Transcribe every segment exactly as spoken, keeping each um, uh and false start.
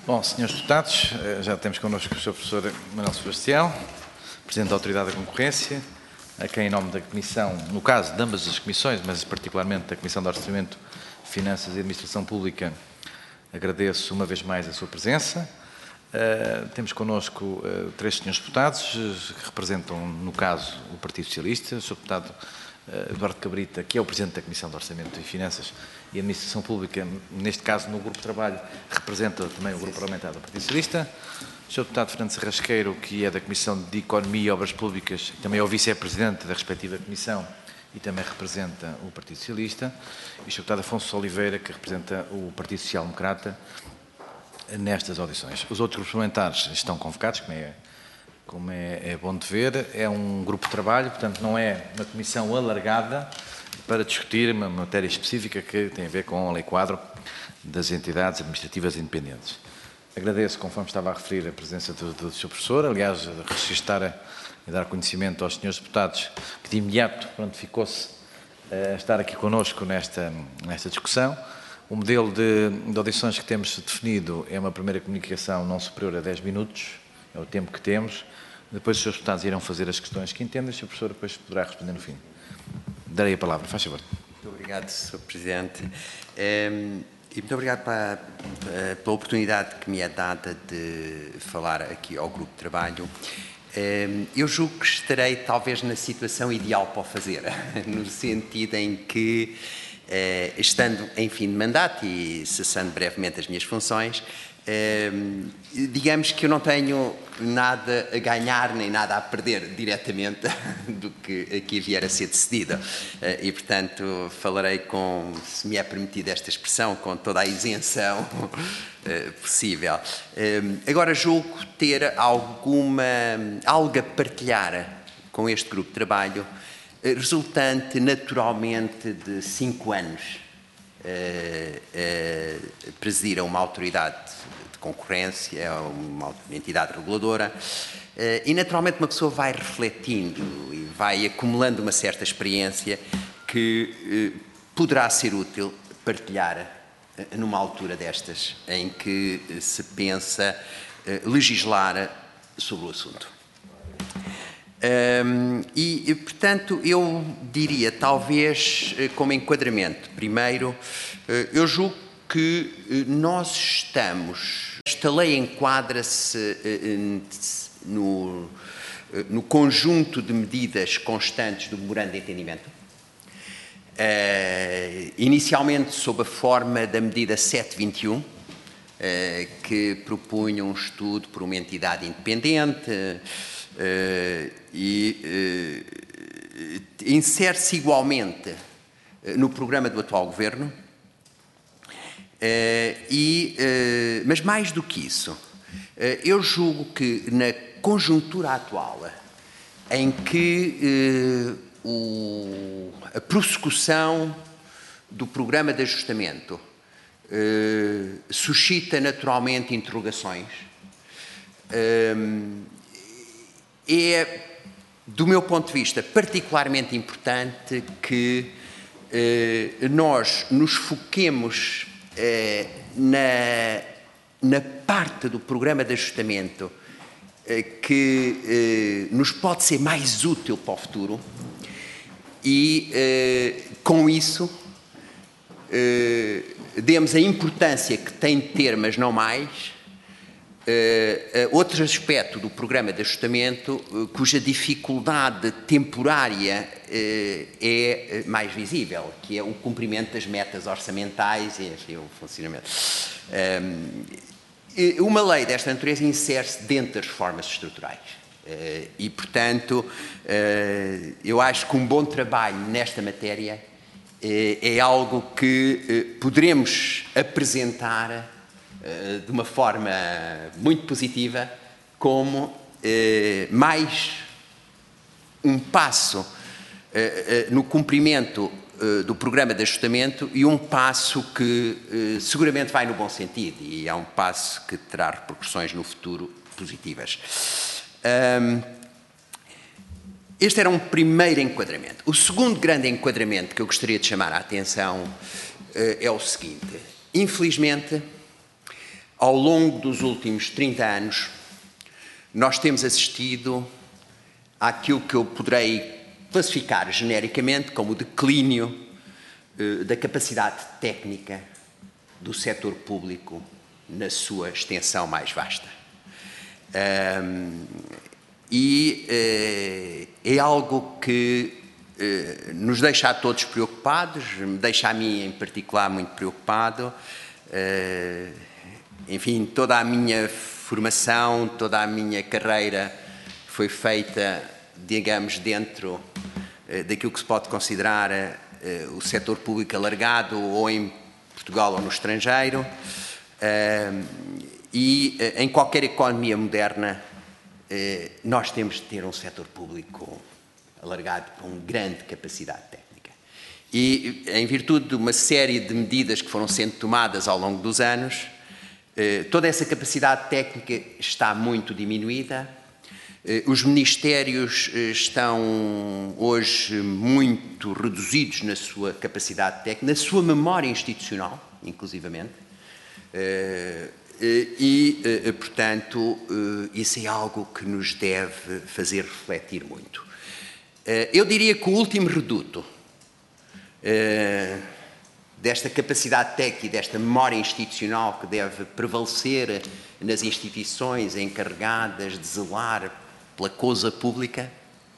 Bom, senhores deputados, já temos connosco o senhor professor Manuel Sebastião, Presidente da Autoridade da Concorrência, a quem, em nome da Comissão, no caso de ambas as comissões, mas particularmente da Comissão de Orçamento, Finanças e Administração Pública, agradeço uma vez mais a sua presença. Uh, temos connosco uh, três senhores deputados uh, que representam, no caso, o Partido Socialista, o senhor deputado uh, Eduardo Cabrita, que é o Presidente da Comissão de Orçamento e Finanças e Administração Pública, neste caso no Grupo de Trabalho, representa também o Grupo Parlamentar do Partido Socialista, o senhor deputado Fernando Serrasqueiro, que é da Comissão de Economia e Obras Públicas, também é o Vice-Presidente da respectiva Comissão e também representa o Partido Socialista, e o senhor deputado Afonso Oliveira, que representa o Partido Social Democrata, nestas audições. Os outros grupos parlamentares estão convocados, como, é, como é, é bom de ver. É um grupo de trabalho, portanto não é uma comissão alargada para discutir uma matéria específica que tem a ver com a lei quadro das entidades administrativas independentes. Agradeço, conforme estava a referir, a presença do, do senhor professor, aliás, registrar e dar conhecimento aos senhores deputados que de imediato prontificou-se a estar aqui connosco nesta, nesta discussão. O modelo de, de audições que temos definido é uma primeira comunicação não superior a dez minutos, é o tempo que temos. Depois os senhores deputados irão fazer as questões que entendem, o senhor professor depois poderá responder no fim. Darei a palavra, faz favor. Muito obrigado, senhor Presidente. Um, e muito obrigado pela, pela oportunidade que me é dada de falar aqui ao Grupo de Trabalho. Um, eu julgo que estarei talvez na situação ideal para o fazer, no sentido em que Uh, estando em fim de mandato e cessando brevemente as minhas funções, uh, digamos que eu não tenho nada a ganhar nem nada a perder diretamente do que aqui vier a ser decidido. Uh, e, portanto, falarei com, se me é permitida esta expressão, com toda a isenção uh, possível. Uh, agora, julgo ter alguma, algo a partilhar com este grupo de trabalho, resultante naturalmente de cinco anos uh, uh, presidir a uma autoridade de concorrência, uma entidade reguladora, uh, e naturalmente uma pessoa vai refletindo e vai acumulando uma certa experiência que uh, poderá ser útil partilhar uh, numa altura destas em que uh, se pensa uh, legislar sobre o assunto. Um, e, portanto, eu diria, talvez, como enquadramento, primeiro, eu julgo que nós estamos, esta lei enquadra-se no, no conjunto de medidas constantes do memorando de entendimento, uh, inicialmente sob a forma da medida setecentos e vinte e um, uh, que propunha um estudo por uma entidade independente, Uh, e uh, insere-se igualmente uh, no programa do atual Governo, uh, e, uh, mas mais do que isso, uh, eu julgo que na conjuntura atual, em que uh, o, a prossecução do programa de ajustamento uh, suscita naturalmente interrogações, uh, é, do meu ponto de vista, particularmente importante que eh, nós nos foquemos eh, na, na parte do programa de ajustamento eh, que eh, nos pode ser mais útil para o futuro e, eh, com isso, eh, demos a importância que tem de ter, mas não mais, Uh, uh, outro aspecto do programa de ajustamento, uh, cuja dificuldade temporária uh, é uh, mais visível, que é o cumprimento das metas orçamentais e enfim, o funcionamento. Um, uma lei desta natureza insere-se dentro das reformas estruturais uh, e, portanto, uh, eu acho que um bom trabalho nesta matéria uh, é algo que uh, poderemos apresentar de uma forma muito positiva, como eh, mais um passo eh, no cumprimento eh, do programa de ajustamento e um passo que eh, seguramente vai no bom sentido e é um passo que terá repercussões no futuro positivas. Um, este era um primeiro enquadramento. O segundo grande enquadramento que eu gostaria de chamar a atenção eh, é o seguinte. Infelizmente, ao longo dos últimos trinta anos, nós temos assistido àquilo que eu poderei classificar genericamente como o declínio eh, da capacidade técnica do setor público na sua extensão mais vasta. Um, e eh, é algo que eh, nos deixa a todos preocupados, me deixa a mim em particular muito preocupado. Eh, enfim, toda a minha formação, toda a minha carreira foi feita, digamos, dentro eh, daquilo que se pode considerar eh, o setor público alargado, ou em Portugal ou no estrangeiro. Eh, e eh, em qualquer economia moderna, eh, nós temos de ter um setor público alargado com grande capacidade técnica. E, em virtude de uma série de medidas que foram sendo tomadas ao longo dos anos, toda essa capacidade técnica está muito diminuída. Os ministérios estão hoje muito reduzidos na sua capacidade técnica, na sua memória institucional, inclusivamente. E, portanto, isso é algo que nos deve fazer refletir muito. Eu diria que o último reduto desta capacidade técnica e desta memória institucional que deve prevalecer nas instituições encarregadas de zelar pela coisa pública,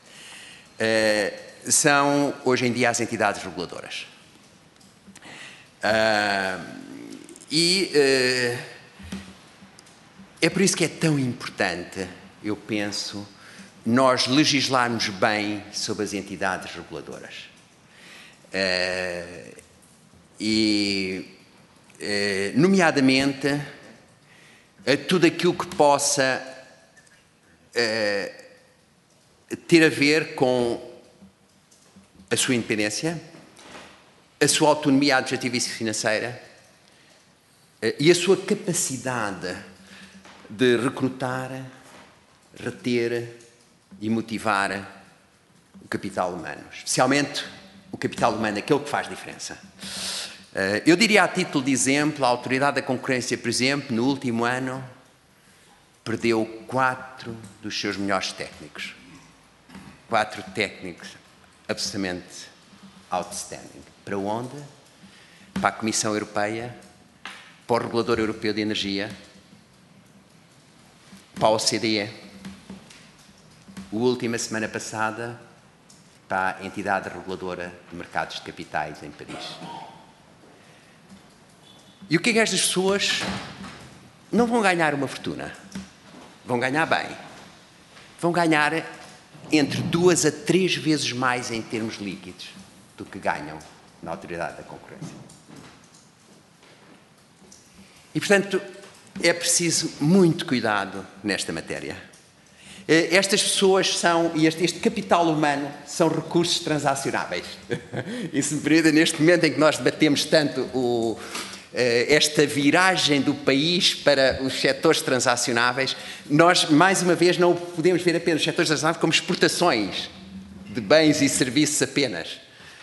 são, hoje em dia, as entidades reguladoras. E é por isso que é tão importante, eu penso, nós legislarmos bem sobre as entidades reguladoras. E, nomeadamente, tudo aquilo que possa ter a ver com a sua independência, a sua autonomia administrativa e financeira e a sua capacidade de recrutar, reter e motivar o capital humano, especialmente o capital humano, aquele que faz diferença. Eu diria, a título de exemplo, a Autoridade da Concorrência, por exemplo, no último ano, perdeu quatro dos seus melhores técnicos. Quatro técnicos absolutamente outstanding. Para onde? Para a Comissão Europeia, para o Regulador Europeu de Energia, para a O C D E. A última semana passada, para a Entidade Reguladora de Mercados de Capitais em Paris. E o que é que estas pessoas não vão ganhar uma fortuna? Vão ganhar bem. Vão ganhar entre duas a três vezes mais em termos líquidos do que ganham na Autoridade da Concorrência. E, portanto, é preciso muito cuidado nesta matéria. Estas pessoas são, e este, este capital humano, são recursos transacionáveis. E se me permite, neste momento em que nós debatemos tanto o, esta viragem do país para os setores transacionáveis, nós, mais uma vez, não podemos ver apenas os setores transacionáveis como exportações de bens e serviços apenas.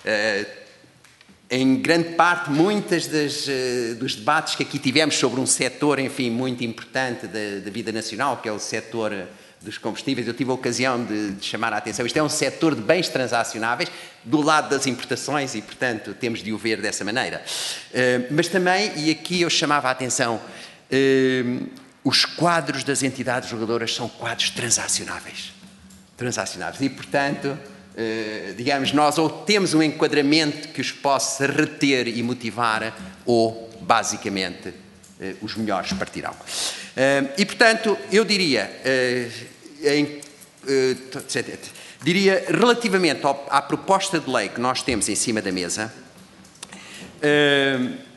Em grande parte, muitas das, dos debates que aqui tivemos sobre um setor, enfim, muito importante da, da vida nacional, que é o setor dos combustíveis, eu tive a ocasião de, de chamar a atenção. Isto é um setor de bens transacionáveis do lado das importações e, portanto, temos de o ver dessa maneira. Uh, mas também, e aqui eu chamava a atenção, uh, os quadros das entidades reguladoras são quadros transacionáveis. Transacionáveis. E, portanto, uh, digamos, nós ou temos um enquadramento que os possa reter e motivar, ou, basicamente, uh, os melhores partirão. Uh, e, portanto, eu diria... Uh, Em, uh, diria, relativamente ao, à proposta de lei que nós temos em cima da mesa, uh,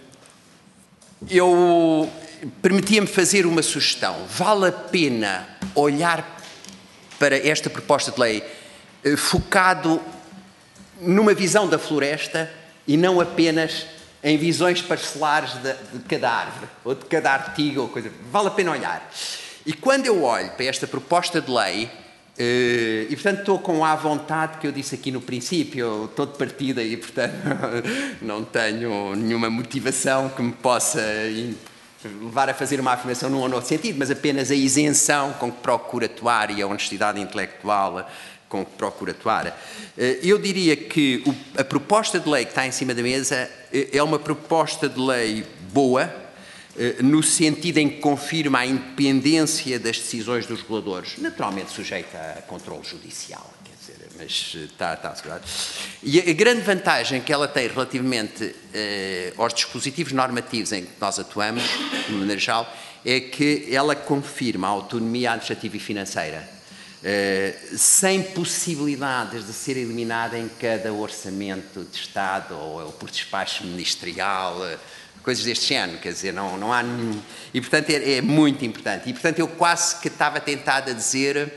eu permitia-me fazer uma sugestão. Vale a pena olhar para esta proposta de lei uh, focado numa visão da floresta e não apenas em visões parcelares de, de cada árvore ou de cada artigo ou coisa. Vale a pena olhar. E quando eu olho para esta proposta de lei, e portanto estou com a vontade que eu disse aqui no princípio, estou de partida e portanto não tenho nenhuma motivação que me possa levar a fazer uma afirmação num ou noutro sentido, mas apenas a isenção com que procura atuar e a honestidade intelectual com que procura atuar. Eu diria que a proposta de lei que está em cima da mesa é uma proposta de lei boa, no sentido em que confirma a independência das decisões dos reguladores, naturalmente sujeita a controle judicial, quer dizer, mas está, está assegurado. E a grande vantagem que ela tem relativamente eh, aos dispositivos normativos em que nós atuamos, de maneira geral, é que ela confirma a autonomia administrativa e financeira, eh, sem possibilidades de ser eliminada em cada orçamento de Estado ou, ou por despacho ministerial, coisas deste género, quer dizer, não, não há... E, portanto, é, é muito importante. E, portanto, eu quase que estava tentado a dizer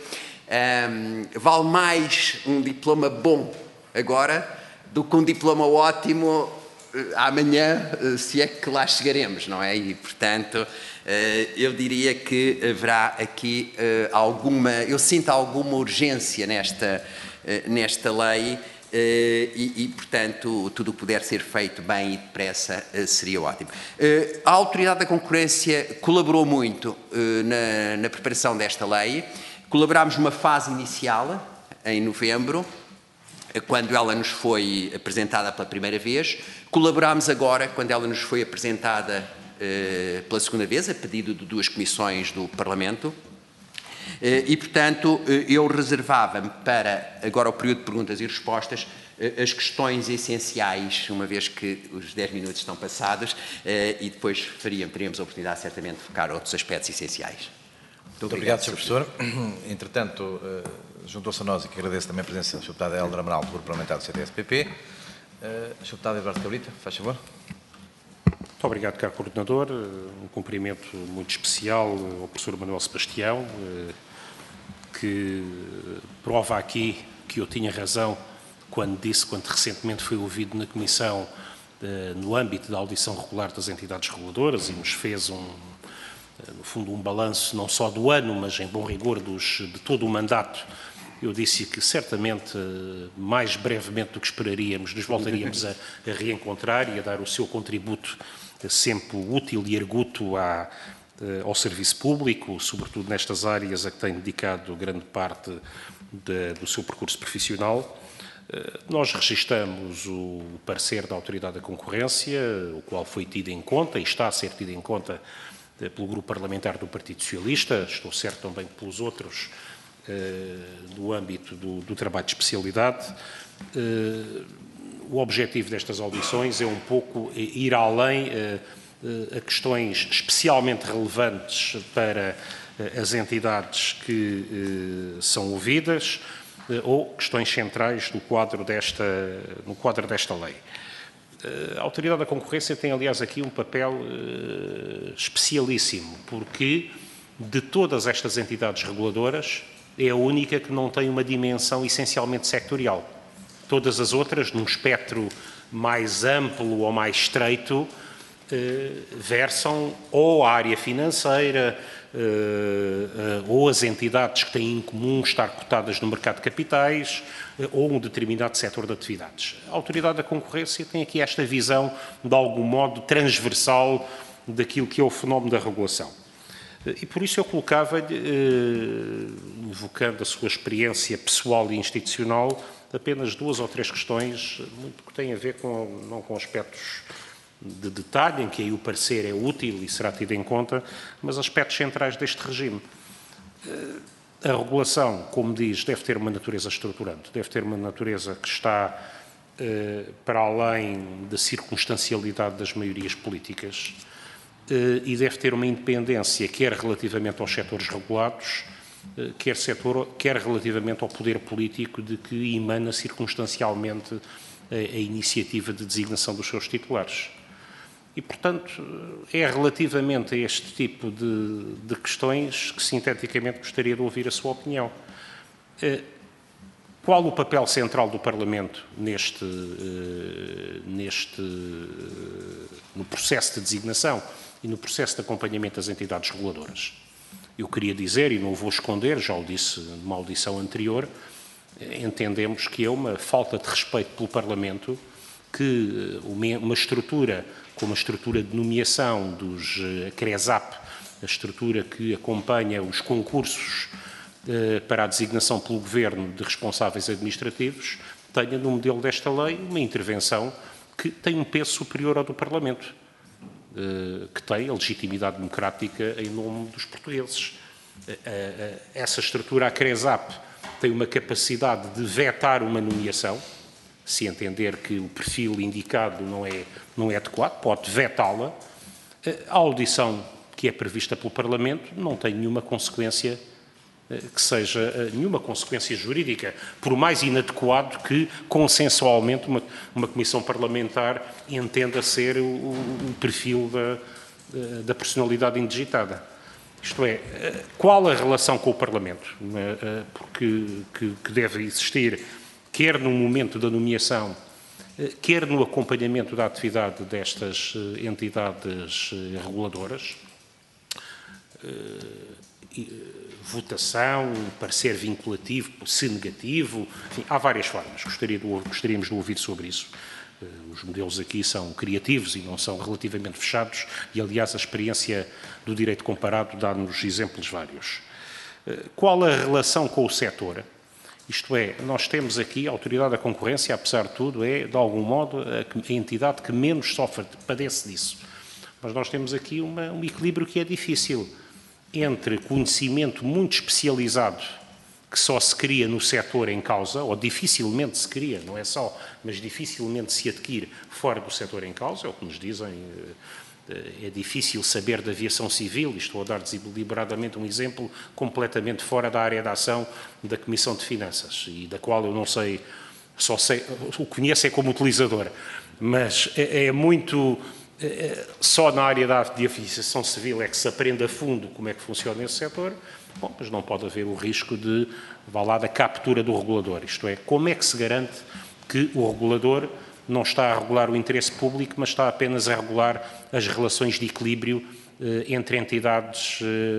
um, vale mais um diploma bom agora do que um diploma ótimo uh, amanhã, uh, se é que lá chegaremos, não é? E, portanto, uh, eu diria que haverá aqui uh, alguma... Eu sinto alguma urgência nesta, uh, nesta lei. Uh, e, e, portanto, tudo o que puder ser feito bem e depressa uh, seria ótimo. Uh, a Autoridade da Concorrência colaborou muito uh, na, na preparação desta lei. Colaborámos numa fase inicial, em novembro, uh, quando ela nos foi apresentada pela primeira vez. Colaborámos agora, quando ela nos foi apresentada uh, pela segunda vez, a pedido de duas comissões do Parlamento. E, portanto, eu reservava-me para, agora o período de perguntas e respostas, as questões essenciais, uma vez que os dez minutos estão passados, e depois faríamos, teríamos a oportunidade, certamente, de focar outros aspectos essenciais. Muito, Muito obrigado, senhor Professor. Entretanto, juntou-se a nós, e que agradeço também a presença do senhor Deputado Hélder Amaral, do Grupo Parlamentar do C D S P P. senhor Deputado Eduardo Cabrita, faz favor. Muito obrigado, caro Coordenador. Um cumprimento muito especial ao professor Manuel Sebastião, que prova aqui que eu tinha razão quando disse, quando recentemente foi ouvido na Comissão, no âmbito da audição regular das entidades reguladoras, e nos fez, um, no fundo, um balanço não só do ano, mas em bom rigor dos, de todo o mandato. Eu disse que certamente, mais brevemente do que esperaríamos, nos voltaríamos a, a reencontrar e a dar o seu contributo sempre útil e arguto à, ao serviço público, sobretudo nestas áreas a que tem dedicado grande parte de, do seu percurso profissional. Nós registramos o parecer da Autoridade da Concorrência, o qual foi tido em conta e está a ser tido em conta pelo Grupo Parlamentar do Partido Socialista, estou certo também pelos outros, no âmbito do, do trabalho de especialidade. O objetivo destas audições é um pouco ir além a questões especialmente relevantes para as entidades que são ouvidas ou questões centrais do quadro desta, no quadro desta lei. A Autoridade da Concorrência tem, aliás, aqui um papel especialíssimo, porque de todas estas entidades reguladoras é a única que não tem uma dimensão essencialmente sectorial. Todas as outras, num espectro mais amplo ou mais estreito, eh, versam ou a área financeira, eh, eh, ou as entidades que têm em comum estar cotadas no mercado de capitais, eh, ou um determinado setor de atividades. A Autoridade da Concorrência tem aqui esta visão, de algum modo, transversal daquilo que é o fenómeno da regulação. E por isso eu colocava-lhe, eh, invocando a sua experiência pessoal e institucional, apenas duas ou três questões, muito que têm a ver com, não com aspectos de detalhe, em que aí o parecer é útil e será tido em conta, mas aspectos centrais deste regime. A regulação, como diz, deve ter uma natureza estruturante, deve ter uma natureza que está eh, para além da circunstancialidade das maiorias políticas eh, e deve ter uma independência, quer relativamente aos setores regulados, Quer, setor, quer relativamente ao poder político de que emana circunstancialmente a, a iniciativa de designação dos seus titulares. E, portanto, é relativamente a este tipo de, de questões que, sinteticamente, gostaria de ouvir a sua opinião. Qual o papel central do Parlamento neste, neste, no processo de designação e no processo de acompanhamento das entidades reguladoras? Eu queria dizer, e não o vou esconder, já o disse numa audição anterior, entendemos que é uma falta de respeito pelo Parlamento que uma estrutura, como a estrutura de nomeação dos CRESAP, a estrutura que acompanha os concursos para a designação pelo Governo de responsáveis administrativos, tenha no modelo desta lei uma intervenção que tem um peso superior ao do Parlamento, que tem a legitimidade democrática em nome dos portugueses. Essa estrutura, a CRESAP, tem uma capacidade de vetar uma nomeação, se entender que o perfil indicado não é, não é adequado, pode vetá-la. A audição que é prevista pelo Parlamento não tem nenhuma consequência que seja nenhuma consequência jurídica, por mais inadequado que consensualmente uma, uma comissão parlamentar entenda ser o, o perfil da, da personalidade indigitada. Isto é, qual a relação com o Parlamento? Porque, que, que deve existir, quer no momento da nomeação, quer no acompanhamento da atividade destas entidades reguladoras, votação, parecer vinculativo, se negativo, enfim, há várias formas. Gostaria de, gostaríamos de ouvir sobre isso. Os modelos aqui são criativos e não são relativamente fechados e, aliás, a experiência do direito comparado dá-nos exemplos vários. Qual a relação com o setor? Isto é, nós temos aqui a Autoridade da Concorrência, apesar de tudo, é, de algum modo, a entidade que menos sofre, padece disso. Mas nós temos aqui uma, um equilíbrio que é difícil entre conhecimento muito especializado que só se cria no setor em causa, ou dificilmente se cria, não é só, mas dificilmente se adquire fora do setor em causa, é o que nos dizem, é difícil saber da aviação civil, estou a dar deliberadamente um exemplo completamente fora da área de ação da Comissão de Finanças, e da qual eu não sei, só sei, o conheço é como utilizador, mas é, é muito... Só na área da de aviação civil é que se aprende a fundo como é que funciona esse setor, bom, mas não pode haver o risco de, vá lá, da captura do regulador. Isto é, como é que se garante que o regulador não está a regular o interesse público, mas está apenas a regular as relações de equilíbrio eh, entre entidades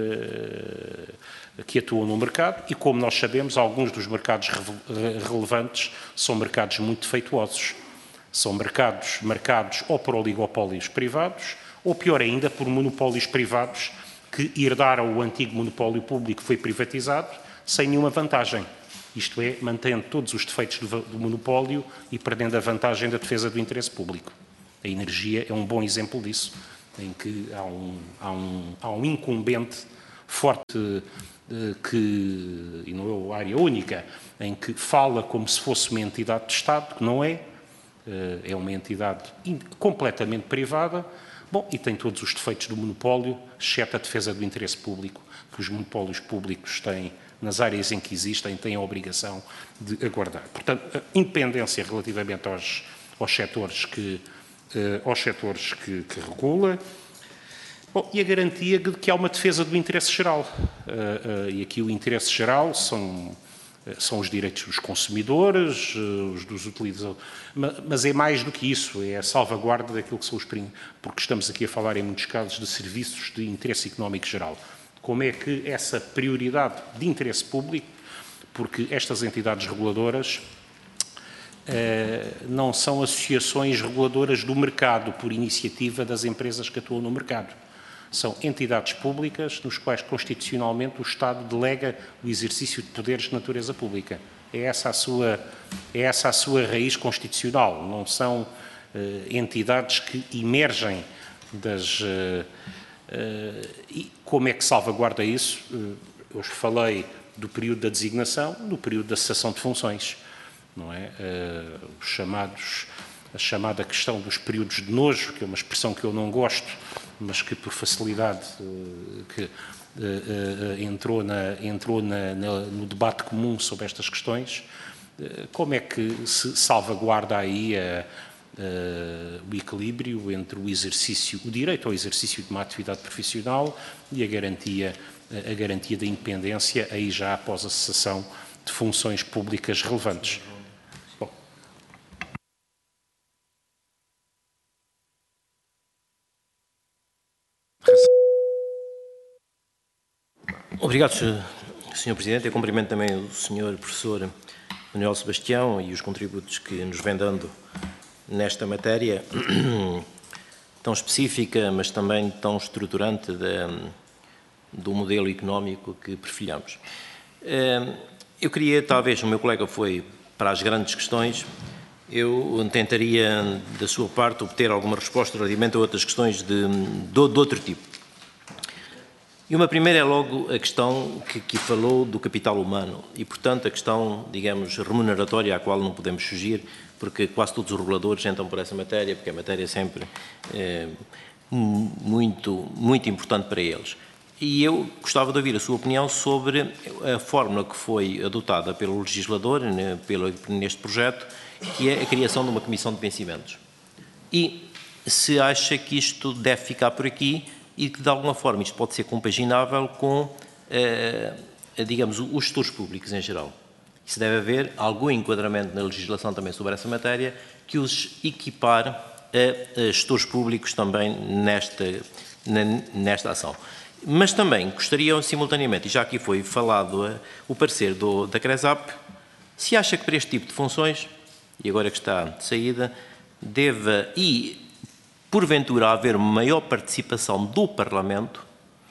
eh, que atuam no mercado e, como nós sabemos, alguns dos mercados re relevantes são mercados muito defeituosos. São mercados marcados ou por oligopólios privados, ou pior ainda, por monopólios privados que herdaram o antigo monopólio público que foi privatizado sem nenhuma vantagem. Isto é, mantendo todos os defeitos do, do monopólio e perdendo a vantagem da defesa do interesse público. A energia é um bom exemplo disso, em que há um, há um, há um incumbente forte eh, que, e não é uma área única, em que fala como se fosse uma entidade de Estado, que não é, é uma entidade completamente privada, bom, e tem todos os defeitos do monopólio, exceto a defesa do interesse público, que os monopólios públicos têm, nas áreas em que existem, têm a obrigação de aguardar. Portanto, a independência relativamente aos, aos setores que, uh, aos setores que, que regula, bom, e a garantia de que há uma defesa do interesse geral. Uh, uh, e aqui o interesse geral são... são os direitos dos consumidores, os dos utilizadores, mas é mais do que isso, é a salvaguarda daquilo que são os princípios, porque estamos aqui a falar em muitos casos de serviços de interesse económico geral. Como é que essa prioridade de interesse público, porque estas entidades reguladoras eh, não são associações reguladoras do mercado por iniciativa das empresas que atuam no mercado. São entidades públicas nos quais, constitucionalmente, o Estado delega o exercício de poderes de natureza pública. É essa a sua, é essa a sua raiz constitucional. Não são uh, entidades que emergem das... Uh, uh, e como é que salvaguarda isso? Uh, eu falei do período da designação, do período da cessação de funções. Não é? Uh, os chamados... a chamada questão dos períodos de nojo, que é uma expressão que eu não gosto, mas que por facilidade que, uh, uh, entrou, na, entrou na, na, no debate comum sobre estas questões, uh, como é que se salvaguarda aí a, uh, o equilíbrio entre o exercício, o direito ao exercício de uma atividade profissional e a garantia, a garantia da independência, aí já após a cessação de funções públicas relevantes. Obrigado, senhor Presidente. Eu cumprimento também o senhor Professor Manuel Sebastião e os contributos que nos vem dando nesta matéria tão específica, mas também tão estruturante de, do modelo económico que perfilhamos. Eu queria, talvez, o meu colega foi para as grandes questões, eu tentaria, da sua parte, obter alguma resposta relativamente a outras questões de, de, de outro tipo. E uma primeira é logo a questão que, que falou do capital humano e, portanto, a questão, digamos, remuneratória à qual não podemos fugir, porque quase todos os reguladores entram por essa matéria, porque a matéria é sempre é, muito, muito importante para eles. E eu gostava de ouvir a sua opinião sobre a fórmula que foi adotada pelo legislador né, pelo, neste projeto, que é a criação de uma comissão de vencimentos. E se acha que isto deve ficar por aqui e que, de alguma forma, isto pode ser compaginável com, eh, digamos, os gestores públicos em geral. Se deve haver algum enquadramento na legislação também sobre essa matéria que os equipar a, a gestores públicos também nesta, nesta ação. Mas também gostaria, simultaneamente, e já aqui foi falado uh, o parecer do, da CRESAP, se acha que para este tipo de funções, e agora que está de saída, deva e, porventura, haver maior participação do Parlamento,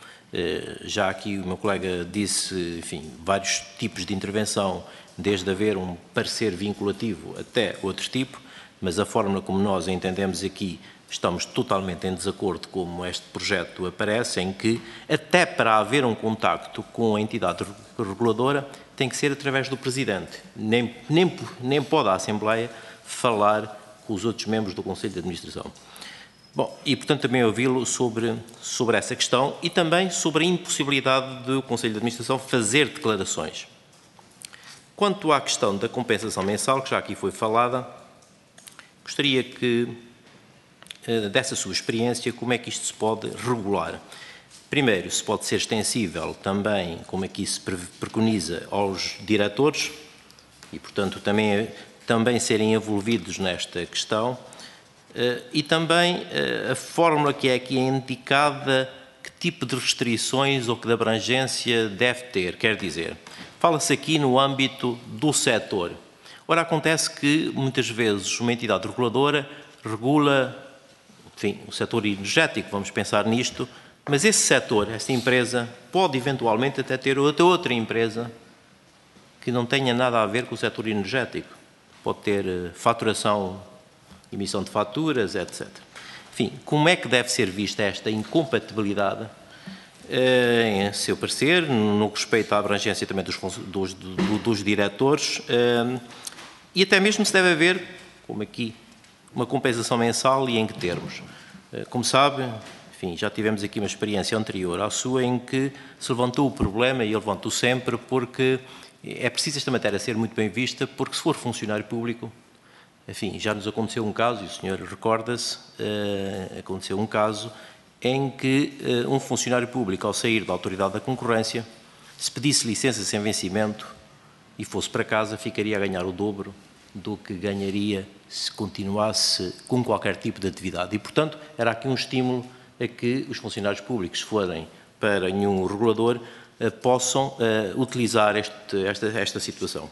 uh, já aqui o meu colega disse, enfim, vários tipos de intervenção, desde haver um parecer vinculativo até outro tipo, mas a forma como nós entendemos aqui, estamos totalmente em desacordo como este projeto aparece, em que até para haver um contacto com a entidade reguladora tem que ser através do Presidente. Nem, nem, nem pode a Assembleia falar com os outros membros do Conselho de Administração. Bom, e portanto também ouvi-lo sobre, sobre essa questão e também sobre a impossibilidade do Conselho de Administração fazer declarações. Quanto à questão da compensação mensal, que já aqui foi falada, gostaria que dessa sua experiência, como é que isto se pode regular. Primeiro, se pode ser extensível também, como aqui se preconiza, aos diretores e, portanto, também, também serem envolvidos nesta questão e também a fórmula que é aqui indicada, que tipo de restrições ou que de abrangência deve ter, quer dizer, fala-se aqui no âmbito do setor. Ora, acontece que, muitas vezes, uma entidade reguladora regula enfim, o setor energético, vamos pensar nisto, mas esse setor, essa empresa, pode eventualmente até ter outra, outra empresa que não tenha nada a ver com o setor energético. Pode ter faturação, emissão de faturas, etcétera. Enfim, como é que deve ser vista esta incompatibilidade, em seu parecer, no que respeita à abrangência também dos, dos, dos, dos diretores, e até mesmo se deve haver, como aqui, uma compensação mensal e em que termos. Como sabe, enfim, já tivemos aqui uma experiência anterior à sua em que se levantou o problema e eu levanto sempre porque é preciso esta matéria ser muito bem vista porque se for funcionário público, enfim, já nos aconteceu um caso, e o senhor recorda-se, uh, aconteceu um caso em que uh, um funcionário público, ao sair da autoridade da concorrência, se pedisse licença sem vencimento e fosse para casa, ficaria a ganhar o dobro do que ganharia se continuasse com qualquer tipo de atividade. E, portanto, era aqui um estímulo a que os funcionários públicos, se forem para nenhum regulador, eh, possam eh, utilizar este, esta, esta situação.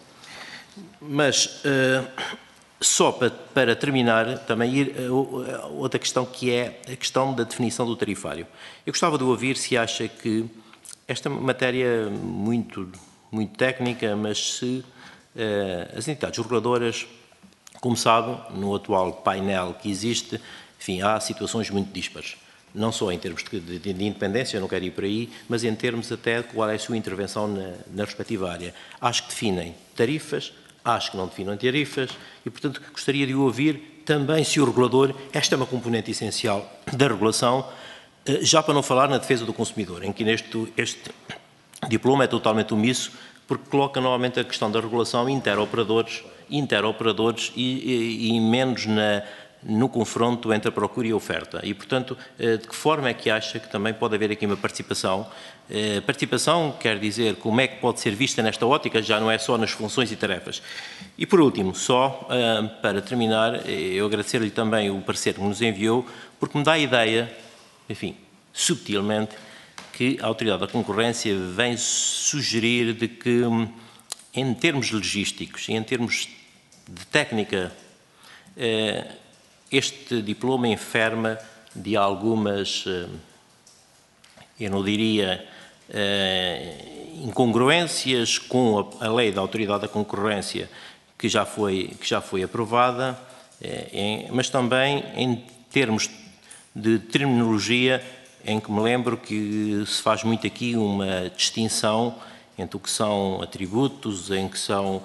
Mas, eh, só para, para terminar, também ir a outra questão, que é a questão da definição do tarifário. Eu gostava de ouvir se acha que esta matéria é muito, muito técnica, mas se as entidades reguladoras, como sabe, no atual painel que existe, enfim, há situações muito díspares. Não só em termos de, de, de independência, eu não quero ir por aí, mas em termos até de qual é a sua intervenção na, na respectiva área. Acho que definem tarifas, acho que não definem tarifas e, portanto, gostaria de ouvir também se o regulador, esta é uma componente essencial da regulação, já para não falar na defesa do consumidor, em que neste, este diploma é totalmente omisso, porque coloca novamente a questão da regulação interoperadores, interoperadores e, e, e menos na, no confronto entre a procura e a oferta. E, portanto, de que forma é que acha que também pode haver aqui uma participação? Participação quer dizer como é que pode ser vista nesta ótica, já não é só nas funções e tarefas. E, por último, só para terminar, eu agradecer-lhe também o parecer que nos enviou, porque me dá a ideia, enfim, subtilmente, que a Autoridade da Concorrência vem sugerir de que, em termos logísticos e em termos de técnica, eh, este diploma enferma de algumas, eu não diria, incongruências com a lei da Autoridade da Concorrência que já foi, que já foi aprovada, mas também em termos de terminologia, em que me lembro que se faz muito aqui uma distinção entre o que são atributos, em que são...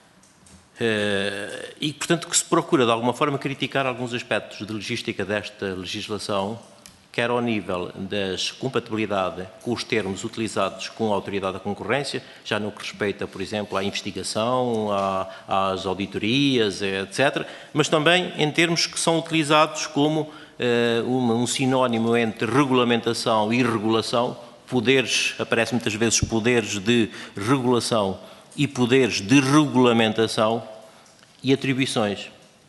Uh, e, portanto, que se procura, de alguma forma, criticar alguns aspectos de logística desta legislação, quer ao nível da compatibilidade com os termos utilizados com a Autoridade da Concorrência, já no que respeita, por exemplo, à investigação, à, às auditorias, etcétera, mas também em termos que são utilizados como uh, uma, um sinónimo entre regulamentação e regulação. Poderes, aparece muitas vezes poderes de regulação e poderes de regulamentação e atribuições.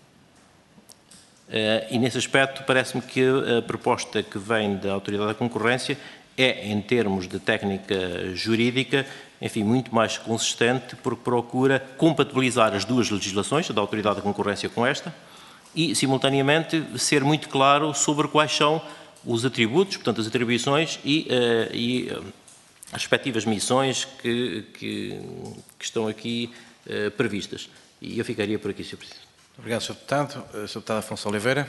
E nesse aspecto parece-me que a proposta que vem da Autoridade da Concorrência é, em termos de técnica jurídica, enfim, muito mais consistente, porque procura compatibilizar as duas legislações, a da Autoridade da Concorrência com esta, e, simultaneamente, ser muito claro sobre quais são os atributos, portanto, as atribuições e, uh, e uh, as respectivas missões que, que, que estão aqui uh, previstas. E eu ficaria por aqui, senhor Presidente. Obrigado, senhor Deputado. senhor Deputado Afonso Oliveira.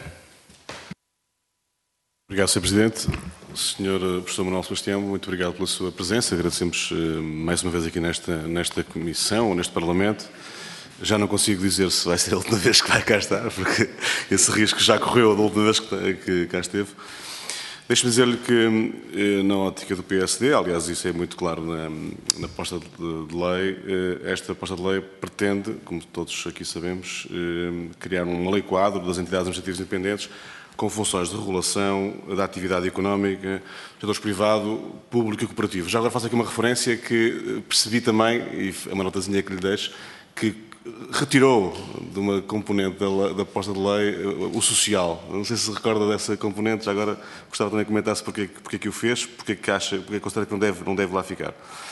Obrigado, senhor Presidente. senhor Professor Manuel Sebastião, muito obrigado pela sua presença. Agradecemos uh, mais uma vez aqui nesta, nesta comissão, neste Parlamento. Já não consigo dizer se vai ser a última vez que vai cá estar, porque esse risco já correu da última vez que, que cá esteve. Deixe-me dizer-lhe que, na ótica do P S D, aliás, isso é muito claro na, na proposta de, de lei, esta proposta de lei pretende, como todos aqui sabemos, criar uma lei quadro das entidades administrativas independentes com funções de regulação da atividade económica, setores privado, público e cooperativo. Já agora faço aqui uma referência que percebi também, e é uma notazinha que lhe deixo, que retirou de uma componente da, da proposta de lei o social. Não sei se se recorda dessa componente, já agora gostava também que comentasse porque, porque é que o fez, porque é que acha, porque é que considera que não deve, não deve lá ficar.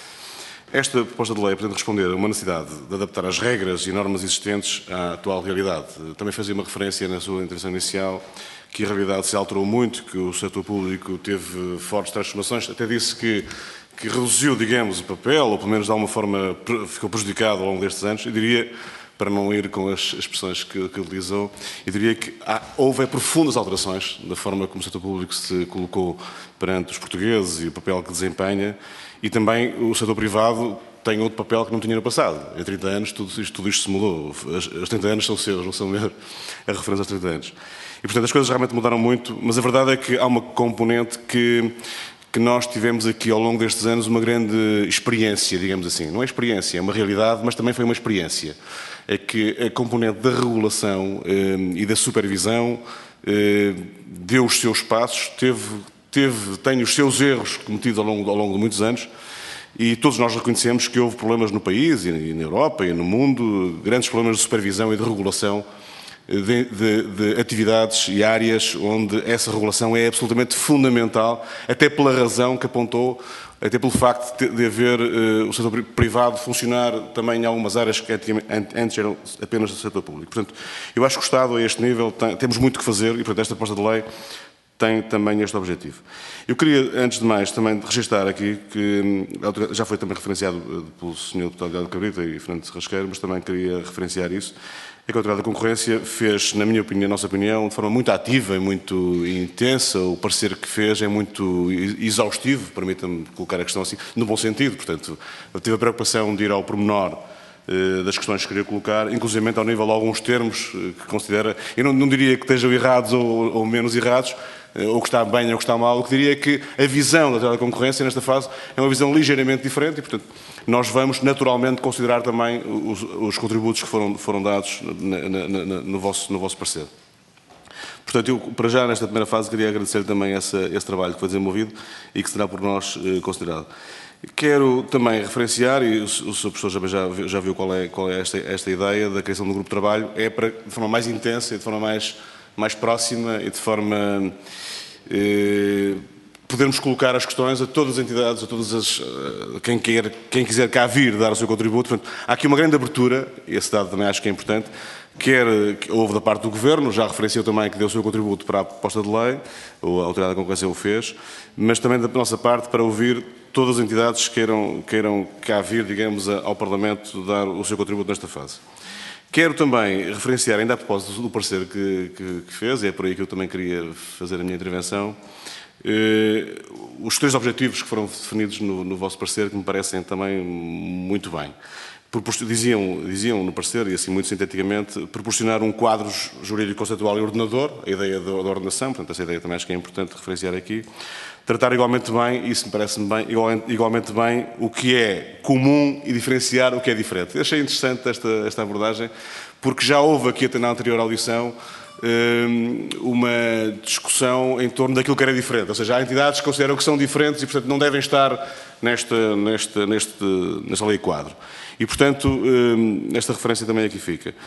Esta proposta de lei pretende responder a uma necessidade de adaptar as regras e normas existentes à atual realidade. Também fazia uma referência na sua intervenção inicial que a realidade se alterou muito, que o setor público teve fortes transformações, até disse que que reduziu, digamos, o papel, ou pelo menos de alguma forma ficou prejudicado ao longo destes anos. Eu diria, para não ir com as expressões que, que utilizou, eu diria que há, houve profundas alterações da forma como o setor público se colocou perante os portugueses e o papel que desempenha, e também o setor privado tem outro papel que não tinha no passado. Em trinta anos tudo isto, tudo isto se mudou. Os trinta anos são seus, não são meus, a referência aos trinta anos. E, portanto, as coisas realmente mudaram muito, mas a verdade é que há uma componente que que nós tivemos aqui ao longo destes anos uma grande experiência, digamos assim. Não é experiência, é uma realidade, mas também foi uma experiência. É que a componente da regulação eh, e da supervisão eh, deu os seus passos, teve, teve, tem os seus erros cometidos ao longo, ao longo de muitos anos, e todos nós reconhecemos que houve problemas no país e na Europa e no mundo, grandes problemas de supervisão e de regulação De, de, de atividades e áreas onde essa regulação é absolutamente fundamental, até pela razão que apontou, até pelo facto de, de haver uh, o setor privado funcionar também em algumas áreas que antes eram apenas do setor público. Portanto, eu acho que o Estado, a este nível, tem, temos muito que fazer e, portanto, esta proposta de lei tem também este objetivo. Eu queria, antes de mais, também registrar aqui, que já foi também referenciado pelo senhor Deputado Delgado Cabrita e Fernando Rasqueiro, mas também queria referenciar isso, é que a Autoridade da Concorrência fez, na minha opinião, na nossa opinião, de forma muito ativa e muito intensa. O parecer que fez é muito exaustivo, permita-me colocar a questão assim, no bom sentido. Portanto, eu tive a preocupação de ir ao pormenor eh, das questões que queria colocar, inclusive ao nível de alguns termos eh, que considera, eu não, não diria que estejam errados ou, ou menos errados, eh, ou que está bem ou que está mal, o que diria é que a visão da Autoridade da Concorrência nesta fase é uma visão ligeiramente diferente e, portanto, nós vamos naturalmente considerar também os, os contributos que foram, foram dados na, na, na, no, vosso, no vosso parecer. Portanto, eu, para já, nesta primeira fase, queria agradecer também essa, esse trabalho que foi desenvolvido e que será por nós eh, considerado. Quero também referenciar, e o, o senhor Professor já, já, já viu qual é, qual é esta, esta ideia da criação do grupo de trabalho, é para, de forma mais intensa e de forma mais, mais próxima e de forma... Eh, podermos colocar as questões a todas as entidades, a todas as, quem, quer, quem quiser cá vir dar o seu contributo. Portanto, há aqui uma grande abertura, e esse dado também acho que é importante, quer que houve da parte do Governo, já referenciou também que deu o seu contributo para a proposta de lei, ou a Autoridade da Concorrência o fez, mas também da nossa parte para ouvir todas as entidades que queiram, queiram cá vir, digamos, ao Parlamento dar o seu contributo nesta fase. Quero também referenciar, ainda a propósito do parecer que, que, que fez, e é por aí que eu também queria fazer a minha intervenção, eh, os três objetivos que foram definidos no, no vosso parecer, que me parecem também muito bem. Diziam, diziam no parecer, e assim muito sinteticamente, proporcionar um quadro jurídico conceitual e ordenador, a ideia da ordenação, portanto essa ideia também acho que é importante referenciar aqui, tratar igualmente bem, isso me parece-me bem, igualmente bem o que é comum e diferenciar o que é diferente. Eu achei interessante esta, esta abordagem, porque já houve aqui até na anterior audição uma discussão em torno daquilo que era diferente, ou seja, há entidades que consideram que são diferentes e, portanto, não devem estar nesta, nesta, neste, nesta lei quadro. E, portanto, esta referência também aqui fica.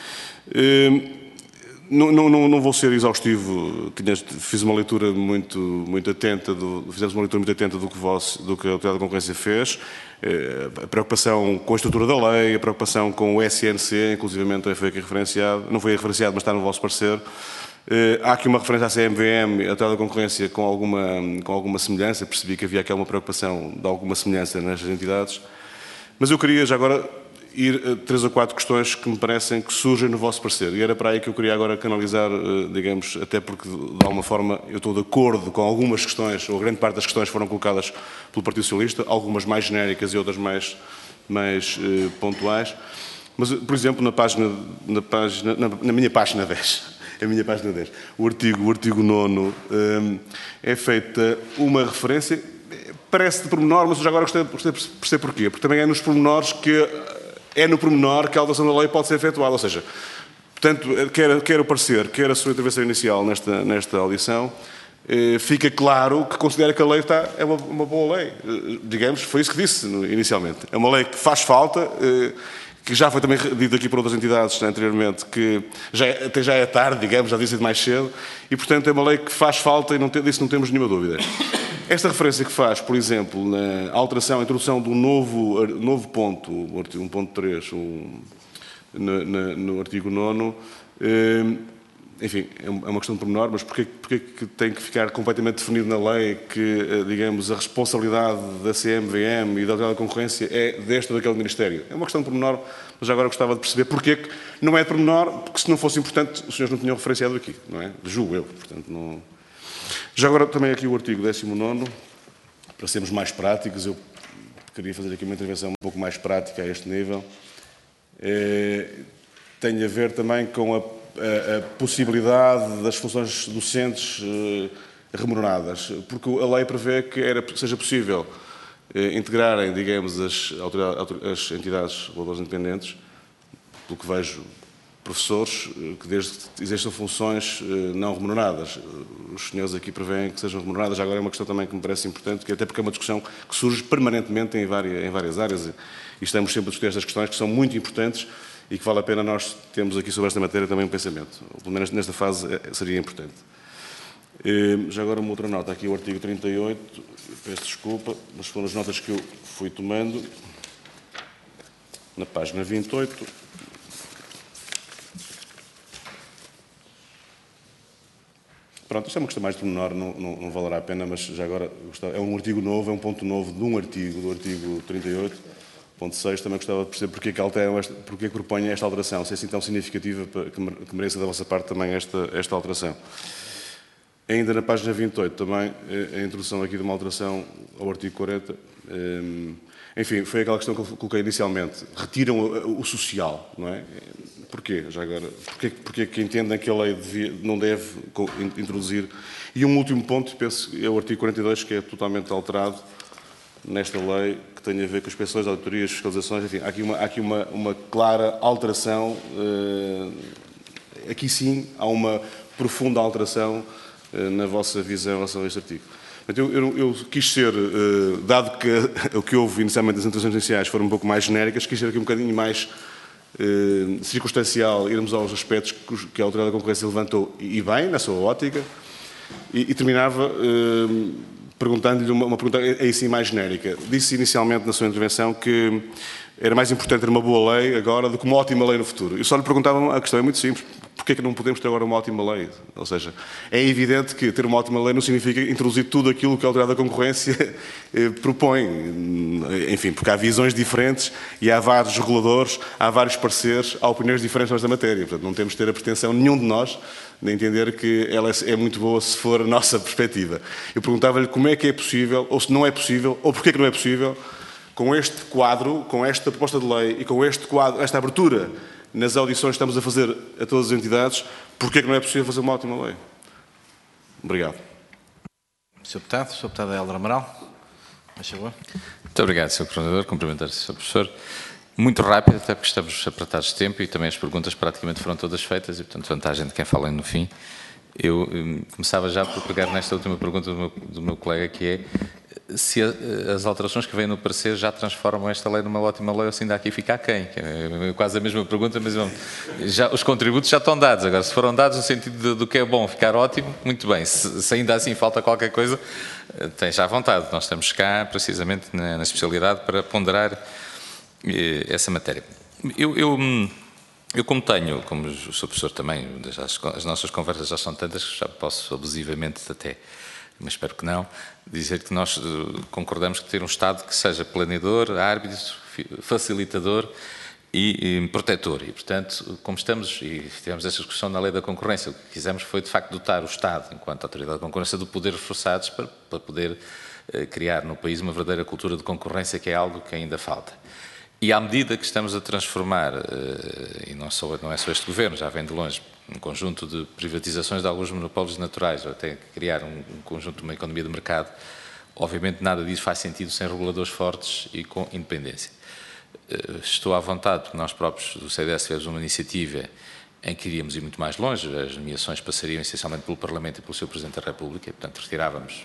Não, não, não vou ser exaustivo, fiz uma leitura muito, muito atenta, do, fizemos uma leitura muito atenta do que, vos, do que a Autoridade da Concorrência fez, a preocupação com a estrutura da lei, a preocupação com o S N C, inclusivamente foi aqui referenciado, não foi referenciado, mas está no vosso parecer. Há aqui uma referência à C M V M, a Autoridade da Concorrência, com alguma, com alguma semelhança, percebi que havia aqui uma preocupação de alguma semelhança nestas entidades, mas eu queria já agora ir a três ou quatro questões que me parecem que surgem no vosso parecer. E era para aí que eu queria agora canalizar, digamos, até porque de alguma forma eu estou de acordo com algumas questões, ou grande parte das questões foram colocadas pelo Partido Socialista, algumas mais genéricas e outras mais, mais eh, pontuais. Mas, por exemplo, na, página, na, página, na, na minha página dez, a minha página dez, o artigo, o artigo nono, eh, é feita uma referência, parece de pormenor, mas eu já agora gostei, gostei de perceber porquê, porque também é nos pormenores que é no pormenor que a alteração da lei pode ser efetuada, ou seja, portanto, quer, quer o parecer, quer a sua intervenção inicial nesta, nesta audição, eh, fica claro que considera que a lei está, é uma, uma boa lei, eh, digamos, foi isso que disse no, inicialmente. É uma lei que faz falta, eh, que já foi também dito aqui por outras entidades anteriormente, que já é, até já é tarde, digamos, já disse mais cedo, e portanto é uma lei que faz falta e não tem, disso não temos nenhuma dúvida. Esta referência que faz, por exemplo, na alteração, a introdução de um novo, novo ponto, o artigo um ponto três, um, no, no, no artigo nono, eh, enfim, é uma questão de pormenor, mas porquê, porquê que tem que ficar completamente definido na lei que, digamos, a responsabilidade da C M V M e da Autoridade da Concorrência é deste ou daquele Ministério? É uma questão de pormenor, mas já agora gostava de perceber porquê que não é de pormenor, porque se não fosse importante, os senhores não tinham referenciado aqui, não é? Julgo eu, portanto, não... Já agora também aqui o artigo décimo nono, para sermos mais práticos, eu queria fazer aqui uma intervenção um pouco mais prática a este nível. É, tem a ver também com a, a, a possibilidade das funções docentes eh, remuneradas, porque a lei prevê que era, seja possível eh, integrarem, digamos, as, as entidades reguladoras independentes, pelo que vejo, professores que desde que existam funções não remuneradas. Os senhores aqui prevêem que sejam remuneradas. Já agora é uma questão também que me parece importante, que até porque é uma discussão que surge permanentemente em várias, em várias áreas e estamos sempre a discutir estas questões que são muito importantes e que vale a pena nós termos aqui sobre esta matéria também um pensamento. Pelo menos nesta fase seria importante. Já agora uma outra nota, aqui o artigo trinta e oito, peço desculpa, mas foram as notas que eu fui tomando na página vinte e oito. Pronto, isto é uma questão mais de pormenor, não, não, não valerá a pena, mas já agora é um artigo novo, é um ponto novo de um artigo, do artigo trinta e oito, ponto seis, também gostava de perceber porque é que, alteram esta, porque é que propõem esta alteração, se é assim tão significativa que mereça da vossa parte também esta, esta alteração. Ainda na página vinte e oito também, a introdução aqui de uma alteração ao artigo quarenta, enfim, foi aquela questão que eu coloquei inicialmente, retiram o, o social, não é? Porquê, já agora? Porquê, porquê que entendem que a lei devia, não deve introduzir? E um último ponto, penso, é o artigo quarenta e dois, que é totalmente alterado nesta lei, que tem a ver com as inspeções, auditorias, fiscalizações, enfim, há aqui uma, há aqui uma, uma clara alteração, uh, aqui sim há uma profunda alteração uh, na vossa visão em relação a este artigo. Eu, eu, eu quis ser, uh, dado que o que houve inicialmente das intervenções iniciais foram um pouco mais genéricas, quis ser aqui um bocadinho mais Uh, circunstancial, irmos aos aspectos que a Autoridade da Concorrência levantou, e bem, na sua ótica, e, e terminava uh, perguntando-lhe uma, uma pergunta aí sim mais genérica. Disse inicialmente na sua intervenção que era mais importante ter uma boa lei agora do que uma ótima lei no futuro. Eu só lhe perguntava, a questão é muito simples, porquê é que não podemos ter agora uma ótima lei? Ou seja, é evidente que ter uma ótima lei não significa introduzir tudo aquilo que a Autoridade da Concorrência propõe. Enfim, porque há visões diferentes e há vários reguladores, há vários pareceres, há opiniões diferentes nesta matéria. Portanto, não temos de ter a pretensão, nenhum de nós, de entender que ela é muito boa se for a nossa perspectiva. Eu perguntava-lhe como é que é possível, ou se não é possível, ou porquê que não é possível, com este quadro, com esta proposta de lei e com este quadro, esta abertura nas audições que estamos a fazer a todas as entidades, porquê que não é possível fazer uma ótima lei? Obrigado. senhor Deputado, senhor Deputado Helder Amaral, faz favor. Muito obrigado, senhor Coordenador. Cumprimentar-lhe, senhor Professor. Muito rápido, até porque estamos apertados de tempo e também as perguntas praticamente foram todas feitas e, portanto, vantagem de quem fala no fim. Eu hum, começava já por pegar nesta última pergunta do meu, do meu colega, que é se a, as alterações que vêm no parecer já transformam esta lei numa ótima lei ou se ainda aqui fica aquém. Que é quase a mesma pergunta, mas já, os contributos já estão dados. Agora, se foram dados no sentido de, do que é bom ficar ótimo, muito bem. Se, se ainda assim falta qualquer coisa, tem já à vontade. Nós estamos cá, precisamente, na, na especialidade para ponderar eh, essa matéria. Eu... eu Eu, como tenho, como o senhor Professor também, as, as nossas conversas já são tantas que já posso abusivamente até, mas espero que não, dizer que nós concordamos que ter um Estado que seja planeador, árbitro, facilitador e, e protetor. E, portanto, como estamos, e tivemos essa discussão na Lei da Concorrência, o que quisemos foi, de facto, dotar o Estado, enquanto Autoridade da Concorrência, do poder reforçados para, para poder eh, criar no país uma verdadeira cultura de concorrência, que é algo que ainda falta. E à medida que estamos a transformar, e não, só, não é só este Governo, já vem de longe, um conjunto de privatizações de alguns monopólios naturais, ou até criar um, um conjunto de uma economia de mercado, obviamente nada disso faz sentido sem reguladores fortes e com independência. Estou à vontade, porque nós próprios do C D S tivemos uma iniciativa em que iríamos ir muito mais longe, as nomeações passariam essencialmente pelo Parlamento e pelo seu Presidente da República, e, portanto, retirávamos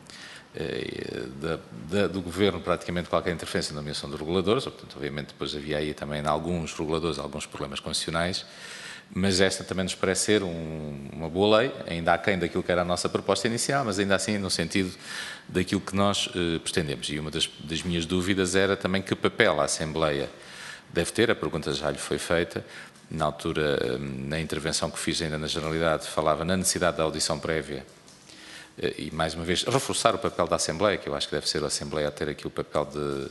Da, da, do Governo praticamente qualquer interferência na nomeação dos reguladores, portanto, obviamente depois havia aí também em alguns reguladores alguns problemas constitucionais, mas esta também nos parece ser um, uma boa lei, ainda aquém daquilo que era a nossa proposta inicial, mas ainda assim no sentido daquilo que nós eh, pretendemos. E uma das, das minhas dúvidas era também que papel a Assembleia deve ter, a pergunta já lhe foi feita, na altura, na intervenção que fiz ainda na Generalidade, falava na necessidade da audição prévia e, mais uma vez, reforçar o papel da Assembleia, que eu acho que deve ser a Assembleia a ter aqui o papel de,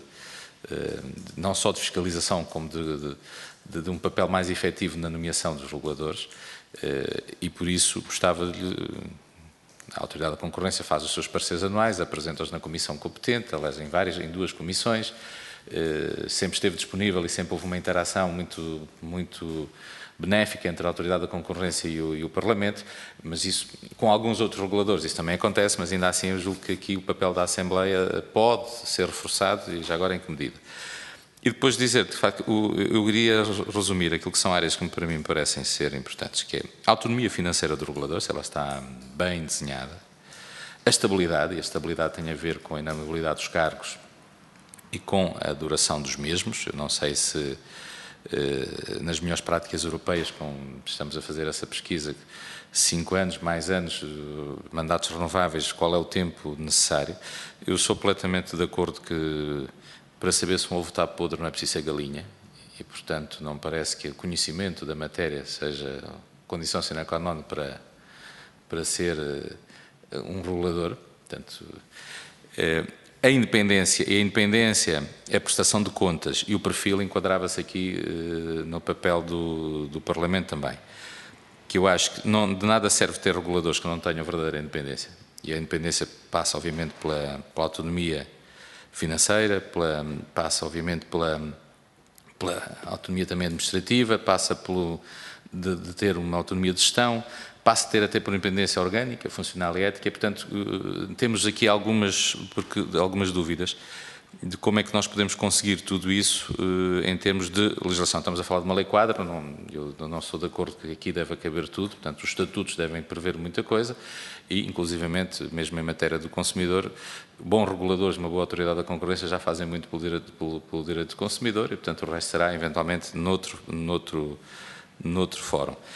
de não só de fiscalização, como de, de, de um papel mais efetivo na nomeação dos reguladores, e por isso gostava de... A Autoridade da Concorrência faz os seus pareceres anuais, apresenta-os na comissão competente, aliás, em, várias, em duas comissões, sempre esteve disponível e sempre houve uma interação muito... muito benéfica entre a Autoridade da Concorrência e o, e o Parlamento, mas isso, com alguns outros reguladores, isso também acontece, mas ainda assim eu julgo que aqui o papel da Assembleia pode ser reforçado, e já agora em que medida. E depois dizer, de facto, eu iria resumir aquilo que são áreas que para mim me parecem ser importantes, que é a autonomia financeira do regulador, se ela está bem desenhada, a estabilidade, e a estabilidade tem a ver com a inamovibilidade dos cargos e com a duração dos mesmos. Eu não sei se nas melhores práticas europeias, com, estamos a fazer essa pesquisa, cinco anos, mais anos, mandatos renováveis, qual é o tempo necessário. Eu sou completamente de acordo que para saber se um ovo está podre não é preciso ser galinha e, portanto, não me parece que o conhecimento da matéria seja condição sine qua non para, para ser um regulador. Portanto, a independência, e a independência é a prestação de contas e o perfil enquadrava-se aqui eh, no papel do, do Parlamento também, que eu acho que não, de nada serve ter reguladores que não tenham verdadeira independência. E a independência passa, obviamente, pela, pela autonomia financeira, pela, passa, obviamente, pela, pela autonomia também administrativa, passa pelo, de, de ter uma autonomia de gestão, passa a ter até por independência orgânica, funcional e ética, e, portanto, temos aqui algumas, porque, algumas dúvidas de como é que nós podemos conseguir tudo isso em termos de legislação. Estamos a falar de uma lei quadra, não, eu não estou de acordo que aqui deve caber tudo, portanto, os estatutos devem prever muita coisa e, inclusivamente, mesmo em matéria do consumidor, bons reguladores, uma boa autoridade da concorrência já fazem muito pelo direito, pelo, pelo direito do consumidor e, portanto, o resto será, eventualmente, noutro, noutro, noutro fórum.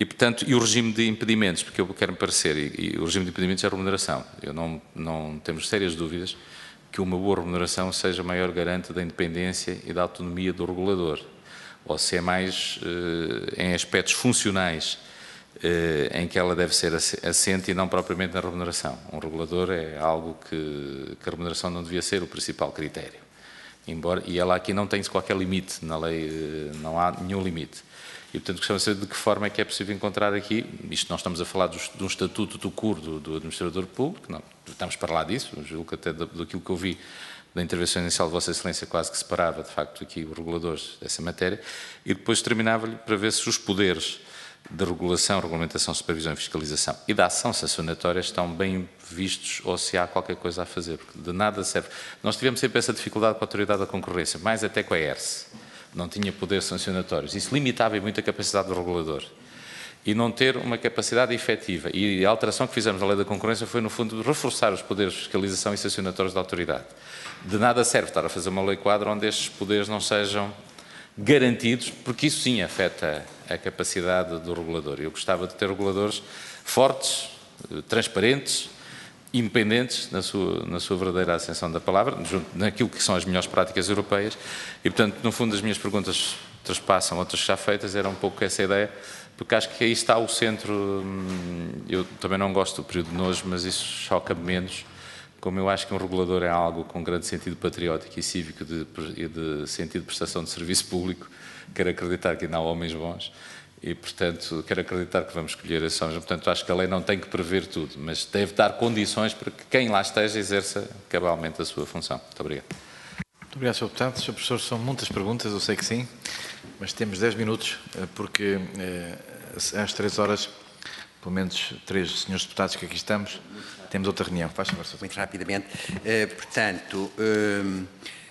E, portanto, e o regime de impedimentos, porque eu quero me parecer, e, e o regime de impedimentos é a remuneração. Eu não, não temos sérias dúvidas que uma boa remuneração seja o maior garante da independência e da autonomia do regulador, ou se é mais eh, em aspectos funcionais eh, em que ela deve ser assente e não propriamente na remuneração. Um regulador é algo que, que a remuneração não devia ser o principal critério. Embora, e ela aqui não tem qualquer limite, na lei não há nenhum limite. E, portanto, gostava de saber de que forma é que é possível encontrar aqui, isto nós estamos a falar do, de um estatuto do C U R do, do administrador público, não, estamos para lá disso, julgo que até daquilo que eu vi da intervenção inicial de Vossa Excelência quase que separava, de facto, aqui os reguladores dessa matéria, e depois terminava-lhe para ver se os poderes de regulação, regulamentação, supervisão e fiscalização e da ação sancionatória estão bem vistos ou se há qualquer coisa a fazer, porque de nada serve. Nós tivemos sempre essa dificuldade com a Autoridade da Concorrência, mais até com a E R S. Não tinha poderes sancionatórios. Isso limitava muito a capacidade do regulador. E não ter uma capacidade efetiva. E a alteração que fizemos na Lei da Concorrência foi, no fundo, reforçar os poderes de fiscalização e sancionatórios da autoridade. De nada serve estar a fazer uma lei quadro onde estes poderes não sejam garantidos, porque isso sim afeta a capacidade do regulador. Eu gostava de ter reguladores fortes, transparentes, independentes na sua, na sua verdadeira ascensão da palavra, naquilo que são as melhores práticas europeias, e, portanto, no fundo, as minhas perguntas transpassam outras já feitas, era um pouco essa ideia, porque acho que aí está o centro. Eu também não gosto do período de nojo, mas isso choca-me menos, como eu acho que um regulador é algo com grande sentido patriótico e cívico de, e de sentido de prestação de serviço público. Quero acreditar que ainda há homens bons e, portanto, quero acreditar que vamos escolher esses homens. Portanto, acho que a lei não tem que prever tudo, mas deve dar condições para que quem lá esteja exerça cabalmente a sua função. Muito obrigado. Muito obrigado, senhor Deputado. senhor Professor, são muitas perguntas, eu sei que sim, mas temos dez minutos, porque às três horas, pelo menos três senhores deputados que aqui estamos, temos outra reunião. Faz favor, senhor Muito rapidamente. Uh, portanto, uh,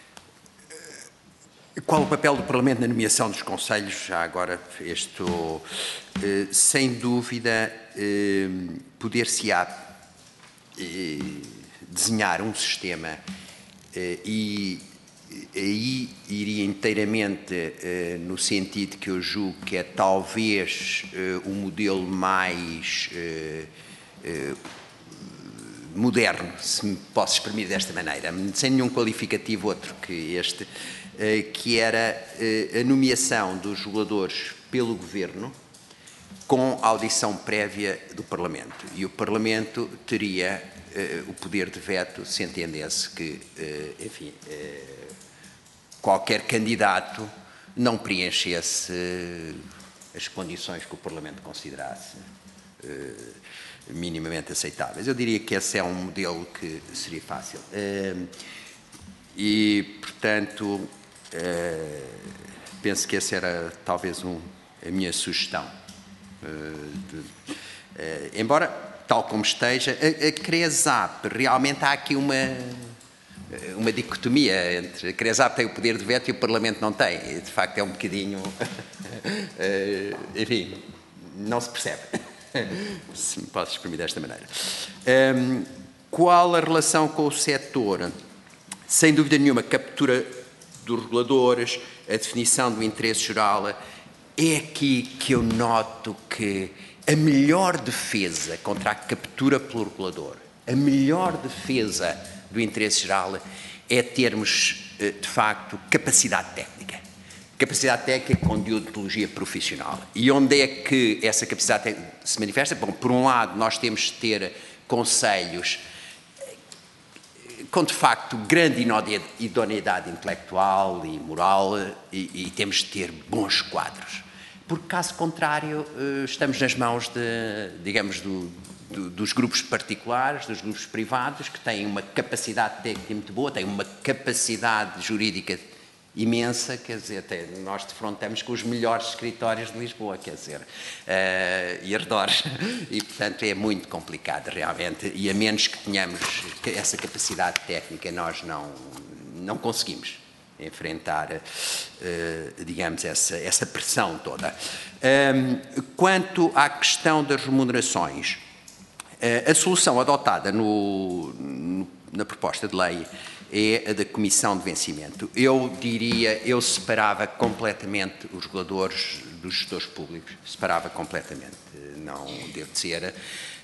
qual o papel do Parlamento na nomeação dos conselhos? Já agora, isto, uh, sem dúvida, uh, poder-se-á uh, desenhar um sistema uh, e aí iria inteiramente uh, no sentido que eu julgo que é talvez uh, o modelo mais uh, uh, moderno, se me posso exprimir desta maneira, sem nenhum qualificativo outro que este, que era a nomeação dos reguladores pelo Governo com audição prévia do Parlamento. E o Parlamento teria o poder de veto se entendesse que, enfim, qualquer candidato não preenchesse as condições que o Parlamento considerasse minimamente aceitáveis. Eu diria que esse é um modelo que seria fácil. E, portanto, penso que essa era talvez um, a minha sugestão. Embora, tal como esteja, a, a CREASAP, realmente há aqui uma, uma dicotomia entre a CREASAP tem o poder de veto e o Parlamento não tem. E, de facto, é um bocadinho... enfim, não se percebe. Se me posso exprimir desta maneira. Um, qual a relação com o setor? Sem dúvida nenhuma, captura dos reguladores, a definição do interesse geral. É aqui que eu noto que a melhor defesa contra a captura pelo regulador, a melhor defesa do interesse geral é termos, de facto, capacidade técnica. Capacidade técnica com deontologia profissional. E onde é que essa capacidade técnica se manifesta? Bom, por um lado, nós temos de ter conselhos com, de facto, grande idoneidade intelectual e moral e, e temos de ter bons quadros. Porque, caso contrário, estamos nas mãos, de, digamos, do, do, dos grupos particulares, dos grupos privados, que têm uma capacidade técnica muito boa, têm uma capacidade jurídica imensa, quer dizer, até nós defrontamos com os melhores escritórios de Lisboa, quer dizer, uh, e arredores, e portanto é muito complicado realmente, e a menos que tenhamos essa capacidade técnica, nós não, não conseguimos enfrentar, uh, digamos, essa, essa pressão toda. Um, quanto à questão das remunerações, uh, a solução adotada no, no, na proposta de lei é a da comissão de vencimento. Eu diria, eu separava completamente os reguladores dos gestores públicos, separava completamente, não devo dizer,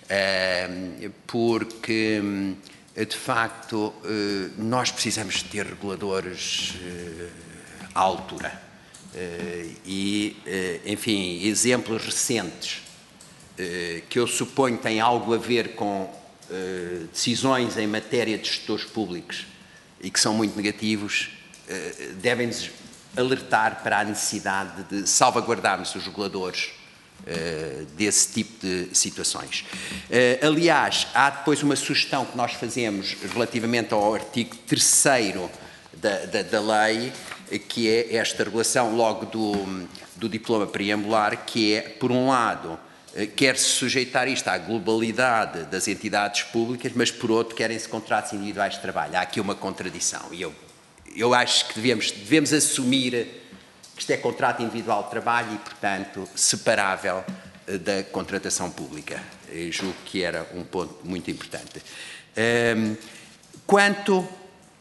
porque, de facto, nós precisamos ter reguladores à altura. E, enfim, exemplos recentes que eu suponho têm algo a ver com decisões em matéria de gestores públicos e que são muito negativos, devem-nos alertar para a necessidade de salvaguardarmos os reguladores desse tipo de situações. Aliás, há depois uma sugestão que nós fazemos relativamente ao artigo terceiro da, da, da lei, que é esta regulação logo do, do diploma preambular, que é, por um lado, quer-se sujeitar isto à globalidade das entidades públicas, mas, por outro, querem-se contratos individuais de trabalho. Há aqui uma contradição e eu, eu acho que devemos, devemos assumir que isto é contrato individual de trabalho e, portanto, separável da contratação pública. Eu julgo que era um ponto muito importante. Quanto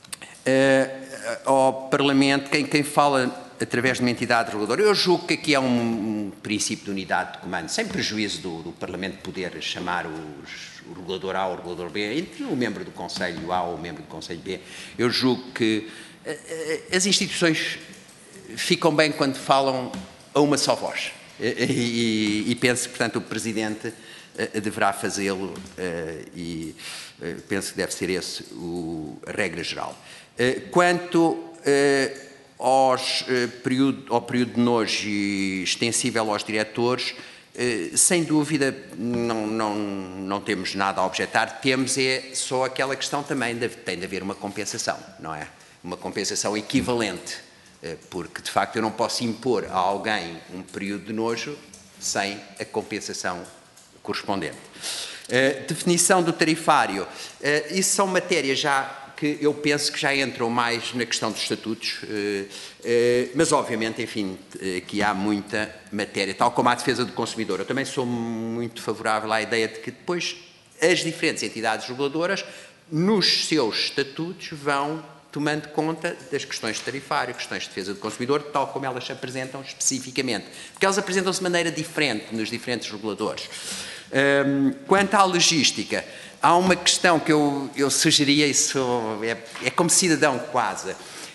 ao Parlamento, quem, quem fala através de uma entidade reguladora, eu julgo que aqui é um, um princípio de unidade de comando, sem prejuízo do, do Parlamento poder chamar os, o regulador A ou o regulador B, entre o membro do Conselho A ou o membro do Conselho B. Eu julgo que uh, as instituições ficam bem quando falam a uma só voz. E, e, e penso, portanto, o Presidente uh, deverá fazê-lo uh, e uh, penso que deve ser esse o, a regra geral. Uh, quanto uh, aos, uh, período, ao período de nojo e extensível aos diretores, uh, sem dúvida não, não, não temos nada a objetar, temos é só aquela questão também, de, tem de haver uma compensação, não é? Uma compensação equivalente, uh, porque de facto eu não posso impor a alguém um período de nojo sem a compensação correspondente. Uh, definição do tarifário, uh, isso são matérias já que eu penso que já entram mais na questão dos estatutos, mas obviamente, enfim, aqui há muita matéria, tal como a defesa do consumidor. Eu também sou muito favorável à ideia de que depois as diferentes entidades reguladoras, nos seus estatutos, vão tomando conta das questões de tarifário, questões de defesa do consumidor, tal como elas se apresentam especificamente, porque elas apresentam-se de maneira diferente nos diferentes reguladores. Quanto à logística, há uma questão que eu, eu sugeria, isso é, é como cidadão quase,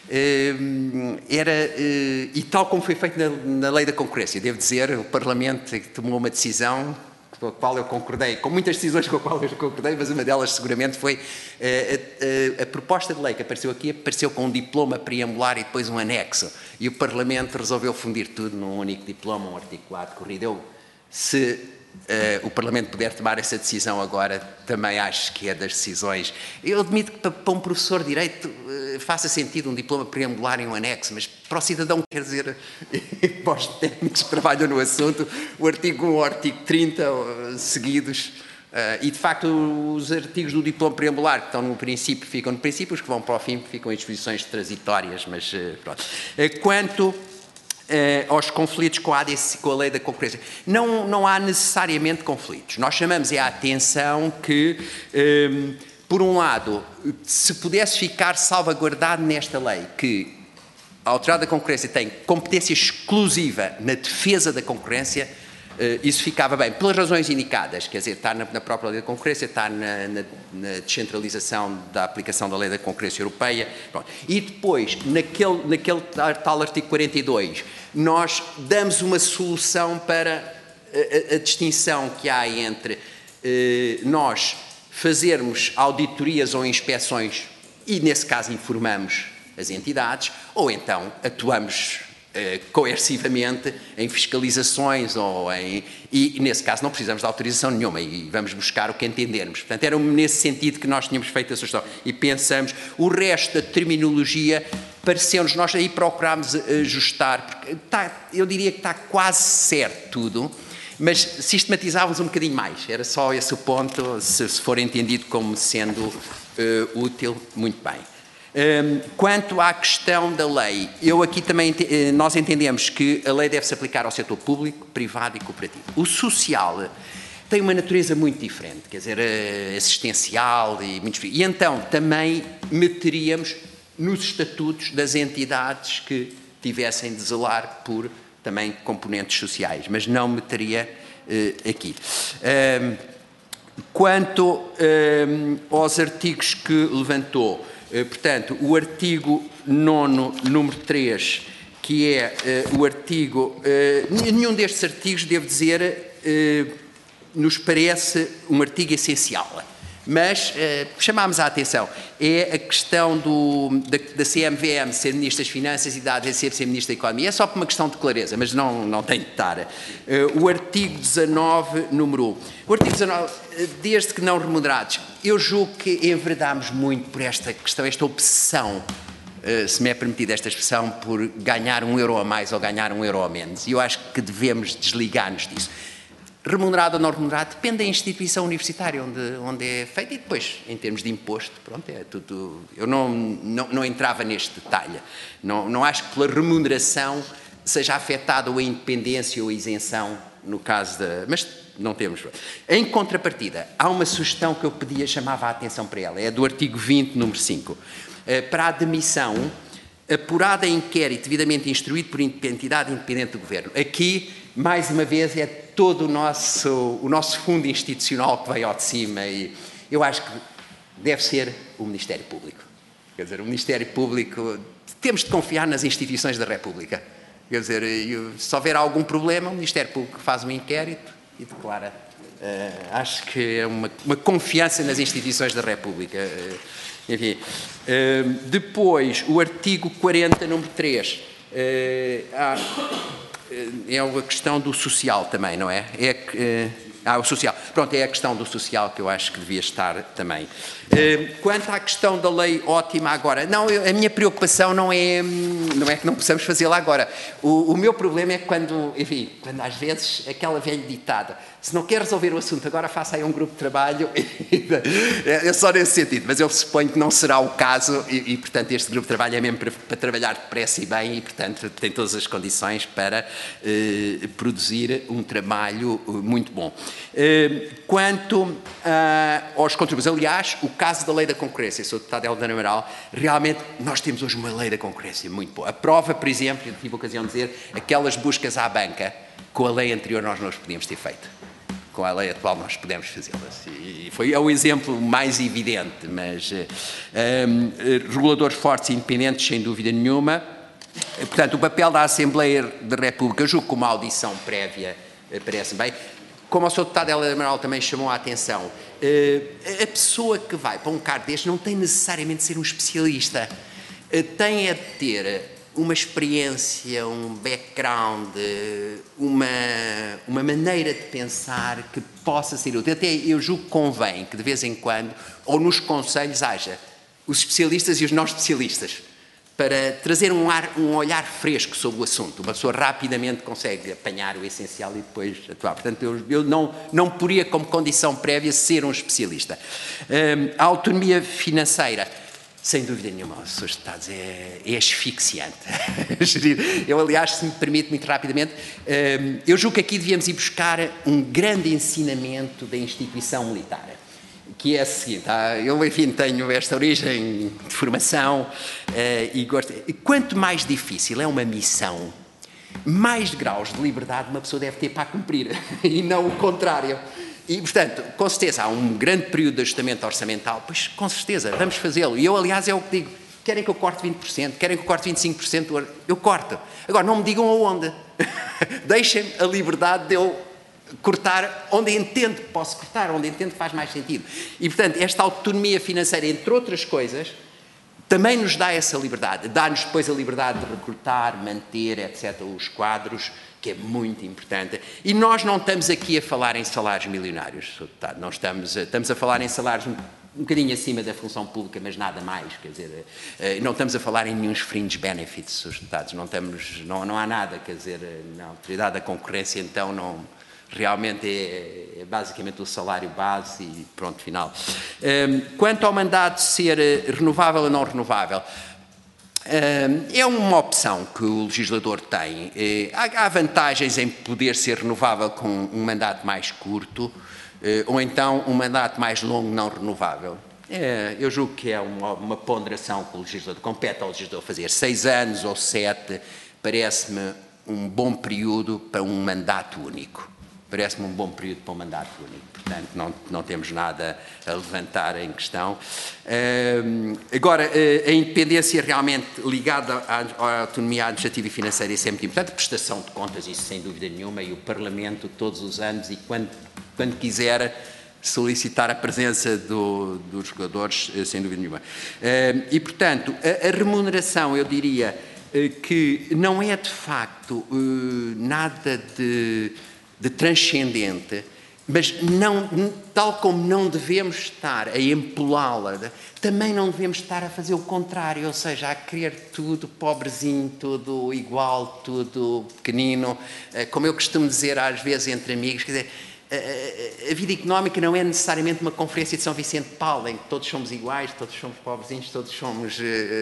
era, e tal como foi feito na, na lei da concorrência, devo dizer, o Parlamento tomou uma decisão com a qual eu concordei, com muitas decisões com as quais eu concordei, mas uma delas seguramente foi a, a, a proposta de lei que apareceu aqui, apareceu com um diploma preambular e depois um anexo, e o Parlamento resolveu fundir tudo num único diploma, um articulado corrido. Eu, se Uh, o Parlamento puder tomar essa decisão agora, também acho que é das decisões. Eu admito que para, para um professor de Direito uh, faça sentido um diploma preambular e um anexo, mas para o cidadão, quer dizer, para os técnicos que trabalham no assunto, o artigo um ou o artigo trinta uh, seguidos, uh, e de facto os artigos do diploma preambular que estão no princípio ficam no princípio, os que vão para o fim ficam em disposições transitórias, mas uh, pronto. Uh, quanto Uh, aos conflitos com a, A D C, com a lei da concorrência. Não, não há necessariamente conflitos. Nós chamamos a atenção que, um, por um lado, se pudesse ficar salvaguardado nesta lei que a Autoridade da Concorrência tem competência exclusiva na defesa da concorrência, uh, isso ficava bem, pelas razões indicadas, quer dizer, está na, na própria lei da concorrência, está na, na, na descentralização da aplicação da lei da concorrência europeia, pronto. E depois, naquele, naquele tal artigo quarenta e dois, nós damos uma solução para a, a, a distinção que há entre eh, nós fazermos auditorias ou inspeções e, nesse caso, informamos as entidades, ou então atuamos eh, coercivamente em fiscalizações ou em, e, nesse caso, não precisamos de autorização nenhuma e vamos buscar o que entendermos. Portanto, era nesse sentido que nós tínhamos feito a sugestão e pensamos, o resto da terminologia pareceu-nos, nós aí procurámos ajustar, porque está, eu diria que está quase certo tudo, mas sistematizávamos um bocadinho mais, era só esse o ponto, se, se for entendido como sendo uh, útil, muito bem. Um, quanto à questão da lei, eu aqui também, nós entendemos que a lei deve-se aplicar ao setor público, privado e cooperativo. O social tem uma natureza muito diferente, quer dizer, assistencial e muito... E então também meteríamos nos estatutos das entidades que tivessem de zelar por também componentes sociais, mas não meteria uh, aqui. Um, quanto um, aos artigos que levantou, uh, portanto, o artigo nono, número três, que é uh, o artigo... Uh, nenhum destes artigos, devo dizer... Uh, nos parece um artigo essencial, mas uh, chamámos a atenção, é a questão do, da, da C M V M ser Ministro das Finanças e da A D C ser Ministro da Economia, é só por uma questão de clareza, mas não, não tem de estar. Uh, o artigo dezanove, número um. O artigo dezanove, desde que não remunerados, eu julgo que enveredámos muito por esta questão, esta obsessão, uh, se me é permitida esta expressão, por ganhar um euro a mais ou ganhar um euro a menos, e eu acho que devemos desligar-nos disso. Remunerado ou não remunerado, depende da instituição universitária onde, onde é feito e depois, em termos de imposto, pronto, é tudo... Eu não, não, não entrava neste detalhe. Não, não acho que pela remuneração seja afetada ou a independência ou a isenção no caso da... Mas não temos... Em contrapartida, há uma sugestão que eu pedia, chamava a atenção para ela, é do artigo vinte, número cinco. Para a admissão, apurada em inquérito devidamente instruído por entidade independente do Governo. Aqui, mais uma vez, é todo o nosso, o nosso fundo institucional que veio ao de cima e eu acho que deve ser o Ministério Público. Quer dizer, o Ministério Público, temos de confiar nas instituições da República. Quer dizer, se houver algum problema, o Ministério Público faz um inquérito e declara. Uh, acho que é uma, uma confiança nas instituições da República. Uh, enfim. Uh, depois, o artigo quarenta, número três. Uh, há, é a questão do social também, não é? É que, ah, o social. Pronto, é a questão do social que eu acho que devia estar também. Quanto à questão da lei ótima agora, não, eu, a minha preocupação não é, não é que não possamos fazê-la agora. O, o meu problema é quando, enfim, quando às vezes aquela velha ditada, se não quer resolver o assunto agora, faça aí um grupo de trabalho, é só nesse sentido, mas eu suponho que não será o caso e, e portanto, este grupo de trabalho é mesmo para, para trabalhar depressa e bem e, portanto, tem todas as condições para eh, produzir um trabalho muito bom. Eh, quanto ah, aos contributos, aliás, o caso da lei da concorrência, sou deputado Helder Amaral, realmente nós temos hoje uma lei da concorrência muito boa. A prova, por exemplo, eu tive a ocasião de dizer, aquelas buscas à banca, com a lei anterior nós não as podíamos ter feito. Com a lei atual nós podemos fazê-las. E foi é o exemplo mais evidente, mas um, reguladores fortes e independentes, sem dúvida nenhuma. Portanto, o papel da Assembleia da República, eu julgo que uma audição prévia parece bem. Como o senhor deputado Helder Amaral também chamou a atenção, a pessoa que vai para um cargo deste não tem necessariamente de ser um especialista. Tem é de ter uma experiência, um background, uma, uma maneira de pensar que possa ser útil. Até eu julgo que convém que de vez em quando, ou nos conselhos, haja os especialistas e os não especialistas, para trazer um, ar, um olhar fresco sobre o assunto. Uma pessoa rapidamente consegue apanhar o essencial e depois atuar. Portanto, eu, eu não, não poria como condição prévia ser um especialista. Um, a autonomia financeira, sem dúvida nenhuma, os senhores deputados, é, é asfixiante. Eu, aliás, se me permite, muito rapidamente, eu julgo que aqui devíamos ir buscar um grande ensinamento da instituição militar, que é o seguinte, eu, enfim, tenho esta origem de formação e gosto... Quanto mais difícil é uma missão, mais graus de liberdade uma pessoa deve ter para cumprir, e não o contrário. E, portanto, com certeza, há um grande período de ajustamento orçamental, pois, com certeza, vamos fazê-lo. E eu, aliás, é o que digo, querem que eu corte vinte por cento, querem que eu corte vinte e cinco por cento, eu corto. Agora, não me digam aonde. Deixem-me a liberdade de eu cortar onde entendo que posso cortar, onde entendo que faz mais sentido. E, portanto, esta autonomia financeira, entre outras coisas, também nos dá essa liberdade. Dá-nos depois a liberdade de recrutar, manter, etcétera, os quadros, que é muito importante. E nós não estamos aqui a falar em salários milionários, senhor deputado. Não estamos, estamos a falar em salários um, um bocadinho acima da função pública, mas nada mais. Quer dizer, não estamos a falar em nenhum fringe benefits, senhores deputados. Não, estamos, não, não há nada, quer dizer, na autoridade da concorrência, então, não, realmente é, é basicamente o salário base e pronto, final. Quanto ao mandato ser renovável ou não renovável, é uma opção que o legislador tem. Há vantagens em poder ser renovável com um mandato mais curto, ou então um mandato mais longo não renovável. É, eu julgo que é uma, uma ponderação que o legislador, compete ao legislador fazer. Seis anos ou sete parece-me um bom período para um mandato único. Parece-me um bom período para um mandato único. Portanto, não, não temos nada a levantar em questão. Uh, agora, uh, a independência realmente ligada à, à autonomia administrativa e financeira, isso é muito importante. Prestação de contas, isso sem dúvida nenhuma, e o Parlamento todos os anos e quando, quando quiser solicitar a presença do, dos jogadores, sem dúvida nenhuma. Uh, e, portanto, a, a remuneração, eu diria uh, que não é de facto uh, nada de, de transcendente, mas não, tal como não devemos estar a empolá-la, também não devemos estar a fazer o contrário, ou seja, a querer tudo pobrezinho, tudo igual, tudo pequenino, uh, como eu costumo dizer às vezes entre amigos, quer dizer, a vida económica não é necessariamente uma conferência de São Vicente de Paulo, em que todos somos iguais, todos somos pobrezinhos, todos somos...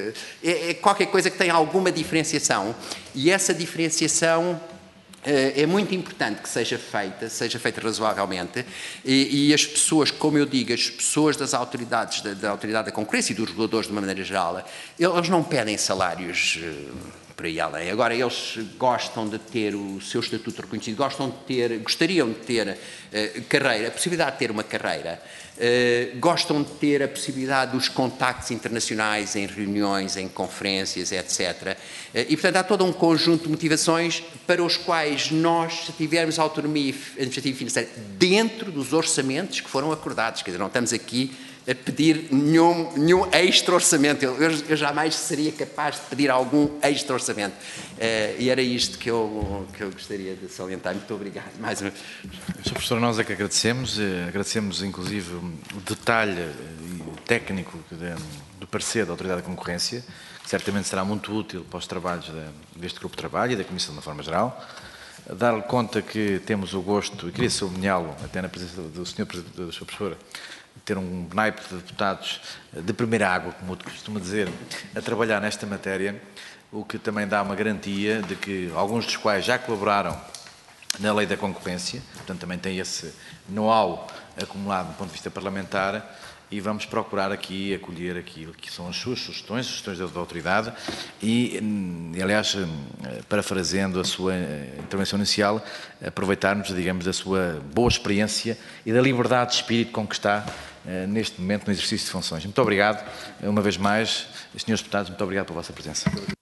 É qualquer coisa que tem alguma diferenciação, e essa diferenciação é muito importante que seja feita, seja feita razoavelmente, e, e as pessoas, como eu digo, as pessoas das autoridades, da, da autoridade da concorrência e dos reguladores de uma maneira geral, eles não pedem salários por aí além. Agora, eles gostam de ter o seu estatuto reconhecido, gostam de ter, gostariam de ter uh, carreira, a possibilidade de ter uma carreira, uh, gostam de ter a possibilidade dos contactos internacionais em reuniões, em conferências, etcétera. Uh, e, portanto, há todo um conjunto de motivações para os quais nós, se tivermos autonomia administrativa e financeira dentro dos orçamentos que foram acordados, quer dizer, não estamos aqui a pedir nenhum, nenhum extra-orçamento. Eu, eu jamais seria capaz de pedir algum extra-orçamento. Uh, e era isto que eu, que eu gostaria de salientar. Muito obrigado. Mais uma vez. senhor Professor, nós é que agradecemos. Agradecemos, inclusive, o detalhe técnico do parecer da Autoridade da Concorrência, que certamente será muito útil para os trabalhos deste grupo de trabalho e da Comissão de uma forma geral. Dar-lhe conta que temos o gosto, e queria sublinhá-lo, até na presença do senhor do senhor Professor, ter um naipe de deputados de primeira água, como costuma dizer, a trabalhar nesta matéria, o que também dá uma garantia de que alguns dos quais já colaboraram na lei da concorrência, portanto também tem esse know-how acumulado do ponto de vista parlamentar, e vamos procurar aqui acolher aquilo que são as suas sugestões, as sugestões da autoridade e, aliás, parafraseando a sua intervenção inicial, aproveitarmos, digamos, da sua boa experiência e da liberdade de espírito com que está neste momento no exercício de funções. Muito obrigado, uma vez mais, senhores deputados, muito obrigado pela vossa presença.